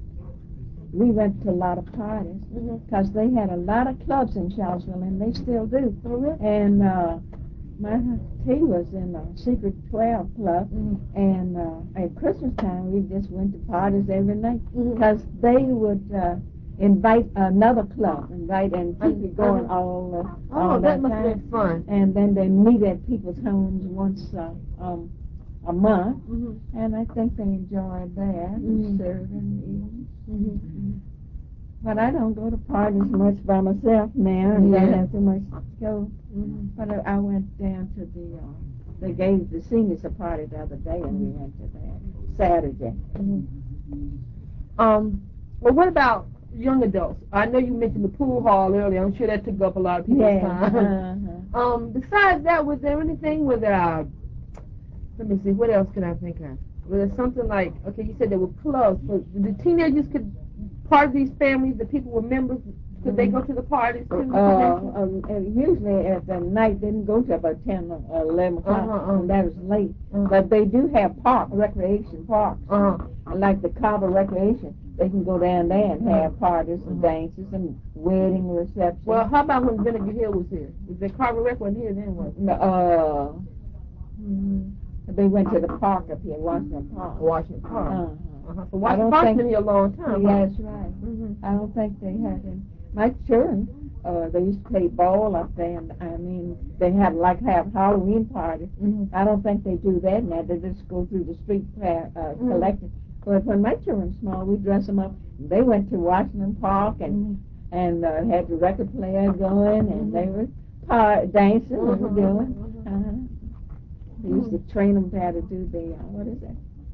Speaker 2: we went to a lot of parties, because mm-hmm. they had a lot of clubs in Charlottesville, and they still do.
Speaker 1: Oh, really?
Speaker 2: And uh, my tea was in a secret twelve club, mm-hmm. and uh, at Christmas time we just went to parties every night because mm-hmm. they would uh, invite another club, invite and keep it going uh-huh. all uh,
Speaker 1: oh,
Speaker 2: all
Speaker 1: that,
Speaker 2: that
Speaker 1: must
Speaker 2: time.
Speaker 1: be fun.
Speaker 2: And then they meet at people's homes once uh, um, a month, mm-hmm. and I think they enjoyed that, mm-hmm. serving, eating. Mm-hmm. But I don't go to parties much by myself now, and yeah. I have too much to go. Mm-hmm. But I, I went down to the, uh, they gave the seniors a party the other day, and mm-hmm. we went to that Saturday.
Speaker 1: Mm-hmm. Um, well, what about young adults? I know you mentioned the pool hall earlier. I'm sure that took up a lot of people's
Speaker 2: yeah.
Speaker 1: time.
Speaker 2: Uh-huh.
Speaker 1: um, besides that, was there anything with, uh, let me see, what else can I think of? Was there something like, okay, you said there were clubs, but the teenagers could, part of these families, the people were members, could they go to the parties too?
Speaker 2: Uh, um, usually at the night, they didn't go to about ten or eleven o'clock, uh-huh, uh-huh. and that was late. Uh-huh. But they do have park, recreation parks, uh-huh. like the Carver Recreation. They can go down there and have parties and uh-huh. dances and wedding receptions.
Speaker 1: Well, how about when Vinegar Hill was here? Was the Carver Rec wasn't here then, was it?
Speaker 2: Uh, mm-hmm. They went to the park up here, Washington Park.
Speaker 1: Washington Park.
Speaker 2: Uh-huh.
Speaker 1: Uh-huh. So Washington Park's been here a long time.
Speaker 2: Yeah, that's right. Mm-hmm. I don't think they had any. My children, uh, they used to play ball up there, and I mean, they had like have Halloween parties. Mm-hmm. I don't think they do that now. They just go through the street uh, mm-hmm. collecting. But when my children were small, we dress them up. They went to Washington Park and mm-hmm. and uh, had the record player going, and mm-hmm. they were par- dancing mm-hmm. and doing. Uh-huh. They used to train them to how to do the, uh, what is that?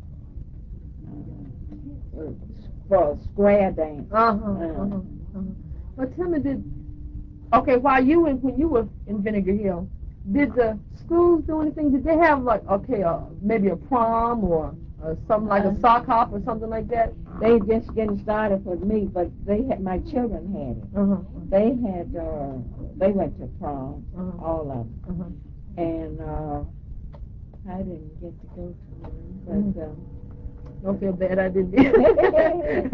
Speaker 2: Uh, for square dance.
Speaker 1: Uh-huh, uh, uh-huh, uh-huh. But tell me, did, okay, while you and when you were in Vinegar Hill, did the schools do anything? Did they have like, okay, uh, maybe a prom or uh, something like uh, a sock hop or something like that?
Speaker 2: They just getting started with me, but they had, my children had it. Uh-huh. They had, uh, they went to prom, uh-huh. all of them. Uh-huh. And, uh, I didn't get to go to them, but mm-hmm. um,
Speaker 1: don't feel bad. I didn't.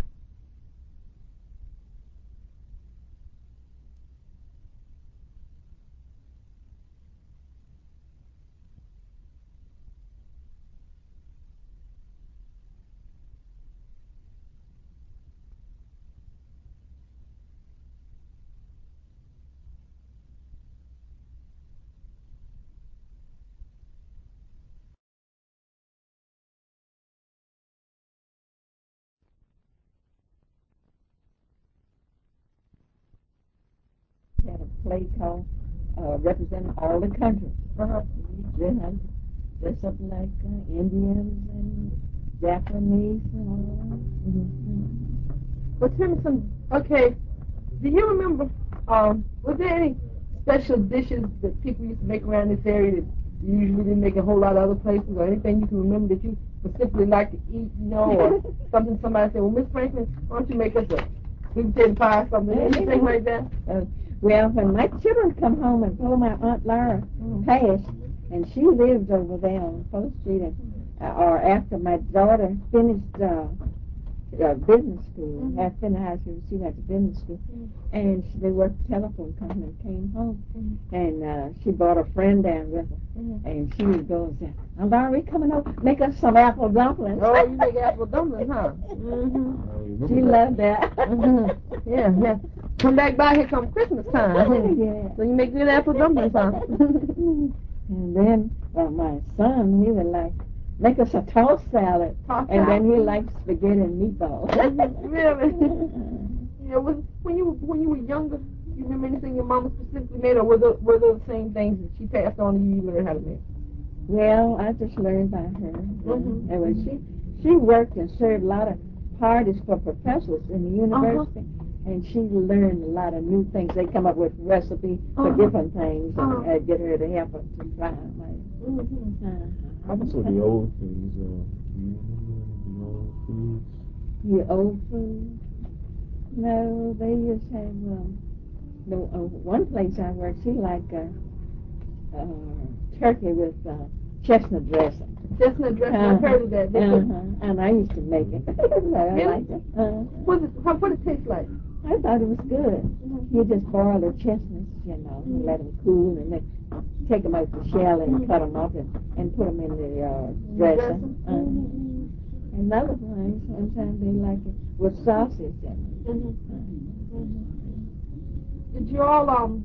Speaker 2: Had a play called uh, representing all the country. Uh-huh. Dress, dress up like uh, Indians and Japanese and all that. Mm-hmm.
Speaker 1: Well, tell me some. Okay, do you remember? Um, was there any special dishes that people used to make around this area that you usually didn't make a whole lot of other places, or anything you can remember that you specifically like to eat, you know, or something somebody said, well, Miss Franklin, why don't you make us a sweet potato pie or something, anything like that?
Speaker 2: Uh, well, when my children come home and told my Aunt Laura mm-hmm. passed, and she lived over there on Post Street, and, uh, or after my daughter finished uh, uh, business school, mm-hmm. after finished high school, she went to business school, mm-hmm. and she, they worked the telephone company and came home, mm-hmm. and uh, she brought a friend down with her, mm-hmm. and she would go and say, Aunt Laura, we coming over, make us some apple dumplings.
Speaker 1: Oh, you make apple dumplings, huh? Mm-hmm.
Speaker 2: She loved that.
Speaker 1: Mm-hmm. Yeah, yeah. Come back by here come Christmas time. Yeah. So you make good apple dumplings, huh?
Speaker 2: And then uh, my son, he would like, make us a tossed salad. Tossed and salad? Then he liked spaghetti and meatballs.
Speaker 1: Really? Yeah, was, when you when you were younger, do you remember anything your mama specifically made, or were the, were those the same things that she passed on to you, you learned how to make?
Speaker 2: Well, I just learned by her. Mm-hmm. And when she, she worked and served a lot of parties for professors in the university. Uh-huh. And she learned a lot of new things. They come up with recipes uh-huh. for different things and uh-huh. uh, get her to help her to try them.
Speaker 3: Mm-hmm. Uh-huh. Also, the old things. Uh, do you remember the old foods?
Speaker 2: The old foods? No, they just have. Um, the uh, one place I worked, she liked uh, uh, turkey with uh, chestnut dressing.
Speaker 1: Chestnut dressing. Uh-huh. I've heard of that.
Speaker 2: Uh-huh. And I used to make it. I
Speaker 1: really?
Speaker 2: liked it. Uh-huh.
Speaker 1: What does how, what it taste like?
Speaker 2: I thought it was good. Mm-hmm. You just boil the chestnuts, you know, mm-hmm. and let them cool, and then take them out the shell and cut them up and, and put them in the uh, dressing. Uh-huh. Another thing, sometimes they like it with sausage in it. Mm-hmm.
Speaker 4: Mm-hmm. Did you all, um,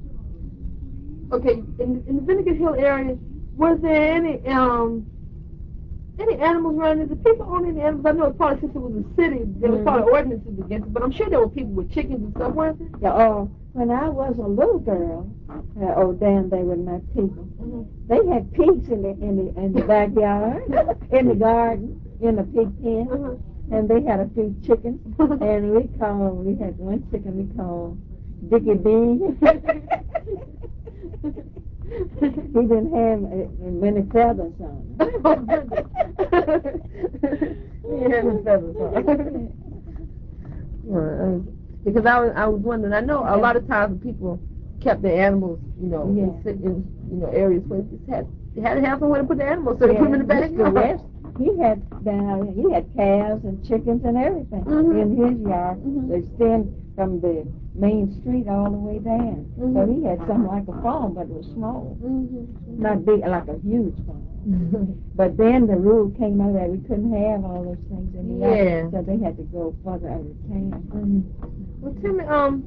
Speaker 4: okay, in, in the Vinegar Hill area, was there any, um, any animals running? Did people own any animals? I know probably since it was a city, there was
Speaker 2: Mm-hmm.
Speaker 4: probably ordinances against it, but I'm sure there were people with chickens and stuff, weren't there?
Speaker 2: Yeah, uh, when I was a little girl, uh, oh damn, they were my people. Mm-hmm. They had pigs in the in the in the backyard, in the garden, in the pig pen, mm-hmm. and they had a few chickens, and we called we had one chicken we called Dickie D. He didn't have uh, many feathers on him.
Speaker 4: He had his feathers on. Well, because I was, I was wondering. I know a lot of times people kept their animals, you know, yeah. in, in you know areas where they just had they had to have somewhere to put the animals, so they
Speaker 2: yeah,
Speaker 4: put them in the backyard.
Speaker 2: West, he had uh, he had calves and chickens and everything mm-hmm. in his yard. Mm-hmm. They stand from the main street all the way down. Mm-hmm. So he had something like a farm, but it was small, mm-hmm. not big, like a huge farm. Mm-hmm. But then the rule came out that we couldn't have all those things in the
Speaker 4: yeah.
Speaker 2: yard, so they had to go further out of town.
Speaker 4: Mm-hmm. Well, tell me, um,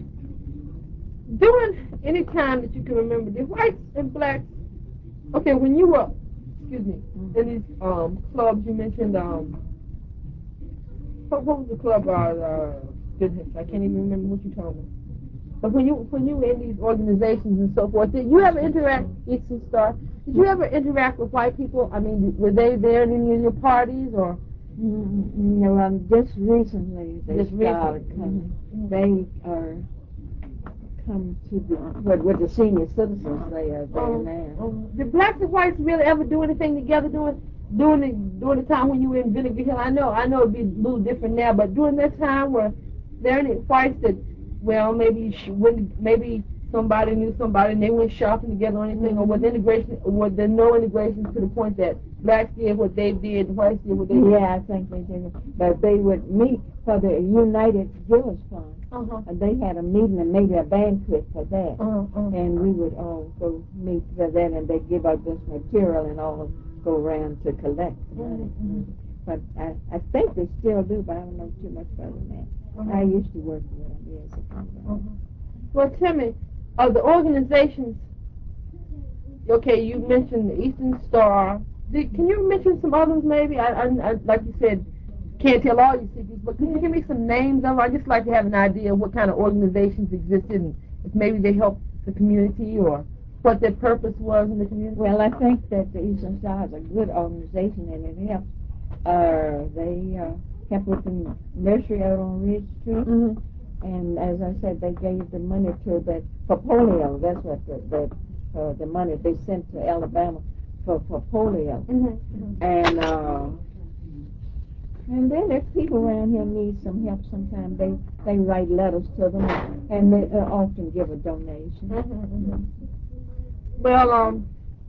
Speaker 4: during any time that you can remember, did whites and blacks, okay, when you were, excuse me, mm-hmm. in these um clubs, you mentioned um, what, what was the club? Uh, uh, goodness, I can't even remember what you told me. But when you when you were in these organizations and so forth, did you ever interact, Eastern Star? Did you ever interact with white people? I mean, were they there in any of your parties or?
Speaker 2: Mm-hmm. No, um, just recently they
Speaker 4: just
Speaker 2: started
Speaker 4: recently.
Speaker 2: coming. Mm-hmm. They are come to the what with the senior citizens they are there um, now.
Speaker 4: Um, did blacks and whites really ever do anything together during during the during the time when you were in Vinegar Hill? I know I know it'd be a little different now, but during that time were there any whites that well maybe she wouldn't maybe somebody knew somebody and they went shopping together or anything, mm-hmm. or was integration was there no integration to the point that blacks did what they did, whites did what they did?
Speaker 2: Yeah, I think they did. But they would meet for the United Jewish Fund. Uh-huh. And they had a meeting and made a banquet for that. Uh-huh. And we would all go meet for that, and they'd give out this material and all go around to collect the money. Mm-hmm. But I, I think they still do, but I don't know too much further than that. Uh-huh. I used to work with them years ago. Uh-huh.
Speaker 4: Well, tell me, of the organizations, okay, you mentioned the Eastern Star. Did, can you mention some others maybe? I, I, I like you said, can't tell all your secrets, but can you give me some names of them? I'd just like to have an idea of what kind of organizations existed and if maybe they helped the community or what their purpose was in the community.
Speaker 2: Well, I think that the Eastern Star is a good organization and it helps. Uh, they uh, helped with the nursery out on Ridge Street. Mm-hmm. And as I said, they gave the money to that for polio. That's what the the, uh, the money they sent to Alabama for, for polio. Mm-hmm. Mm-hmm. And uh, and then if people around here need some help, sometimes they they write letters to them, and they uh, often give a donation. Mm-hmm. Mm-hmm.
Speaker 4: Well, um.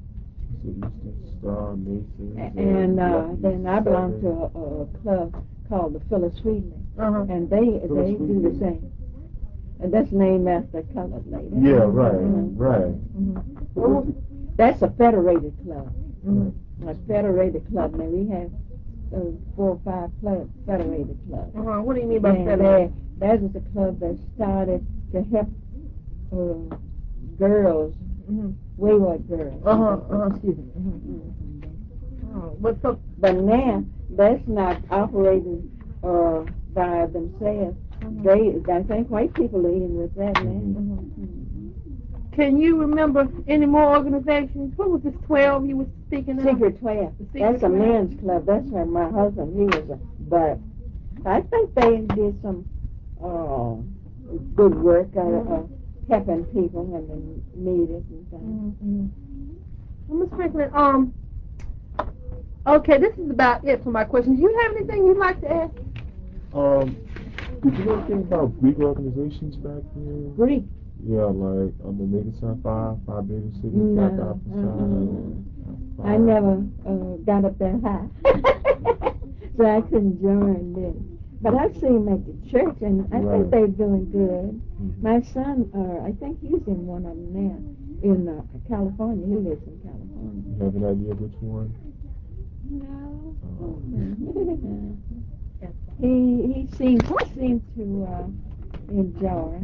Speaker 3: Star, Mason,
Speaker 2: and uh, then I belong to a, a club called the Phyllis Friedman, uh-huh. and they Phyllis they Friedman. do the same. And that's named after a colored lady.
Speaker 3: Yeah, right, mm-hmm. right.
Speaker 2: Mm-hmm. That's a federated club. Mm-hmm. A federated club. Now we have uh, four or five club, federated clubs.
Speaker 4: Uh-huh. What do you mean by
Speaker 2: and
Speaker 4: federated?
Speaker 2: That is a club that started to help uh, girls, mm-hmm. wayward girls.
Speaker 4: Uh-huh, uh-huh, excuse me. Mm-hmm. Mm-hmm. Oh, what's up?
Speaker 2: But now that's not operating uh, by themselves. They, I think white people are in with that now. Mm-hmm.
Speaker 4: Mm-hmm. Can you remember any more organizations? What was this twelve you were speaking of?
Speaker 2: Secret twelve. Secret That's twelve? A men's club. That's where my husband, he was a, but I think they did some uh, good work uh, mm-hmm. uh, helping people when they needed and things.
Speaker 4: Mm-hmm. Well, Miz Franklin, um, okay, this is about it for my questions. Do you have anything you'd like to add?
Speaker 3: Um, did you know anything about Greek organizations back then?
Speaker 2: Greek?
Speaker 3: Yeah, like um, Omega Psi Phi, Phi Beta Sigma,
Speaker 2: no,
Speaker 3: Kappa Alpha Psi.
Speaker 2: I never uh, got up that high, so I couldn't join them. But I've seen them at the church, and I right. think they're doing good. Mm-hmm. My son, uh, I think he's in one of them now. in uh, California. He lives in California.
Speaker 3: You have an idea which one?
Speaker 2: No.
Speaker 3: Oh.
Speaker 2: he he seems seems to uh, enjoy.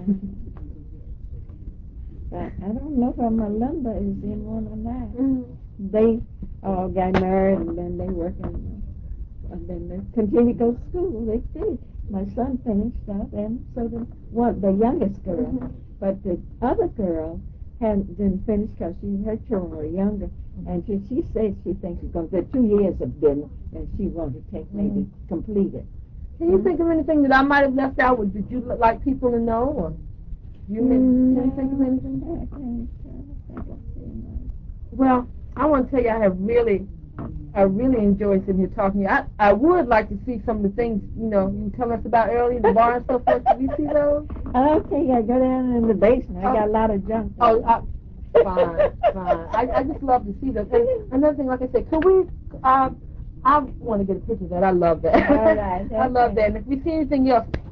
Speaker 2: But I don't know if Melinda is in one or not. Mm-hmm. They all got married and then they work in, uh, and then they continue to go to school. They did. My son finished up, and so did one, the youngest girl. Mm-hmm. But the other girl hadn't didn't finish because she her children were younger, and she she said she thinks she's going to get two years of dinner, and she wanted to take maybe mm-hmm. complete it.
Speaker 4: Can you mm-hmm. think of anything that I might have left out? Or did you like people to know? Or you mm-hmm. can you think of anything? Well, I want to tell you, I have really, I really enjoyed sitting here talking to you. I, I would like to see some of the things, you know, you were telling us about earlier, the bar and so forth. Can we see those?
Speaker 2: Okay, I go down in the basement. I oh. got a lot of junk.
Speaker 4: Oh, I, fine, fine. I, I just love to see those. And another thing, like I said, could we, uh, I want to get a picture of that. I love that.
Speaker 2: All right. Okay.
Speaker 4: I love that. And if we see anything else,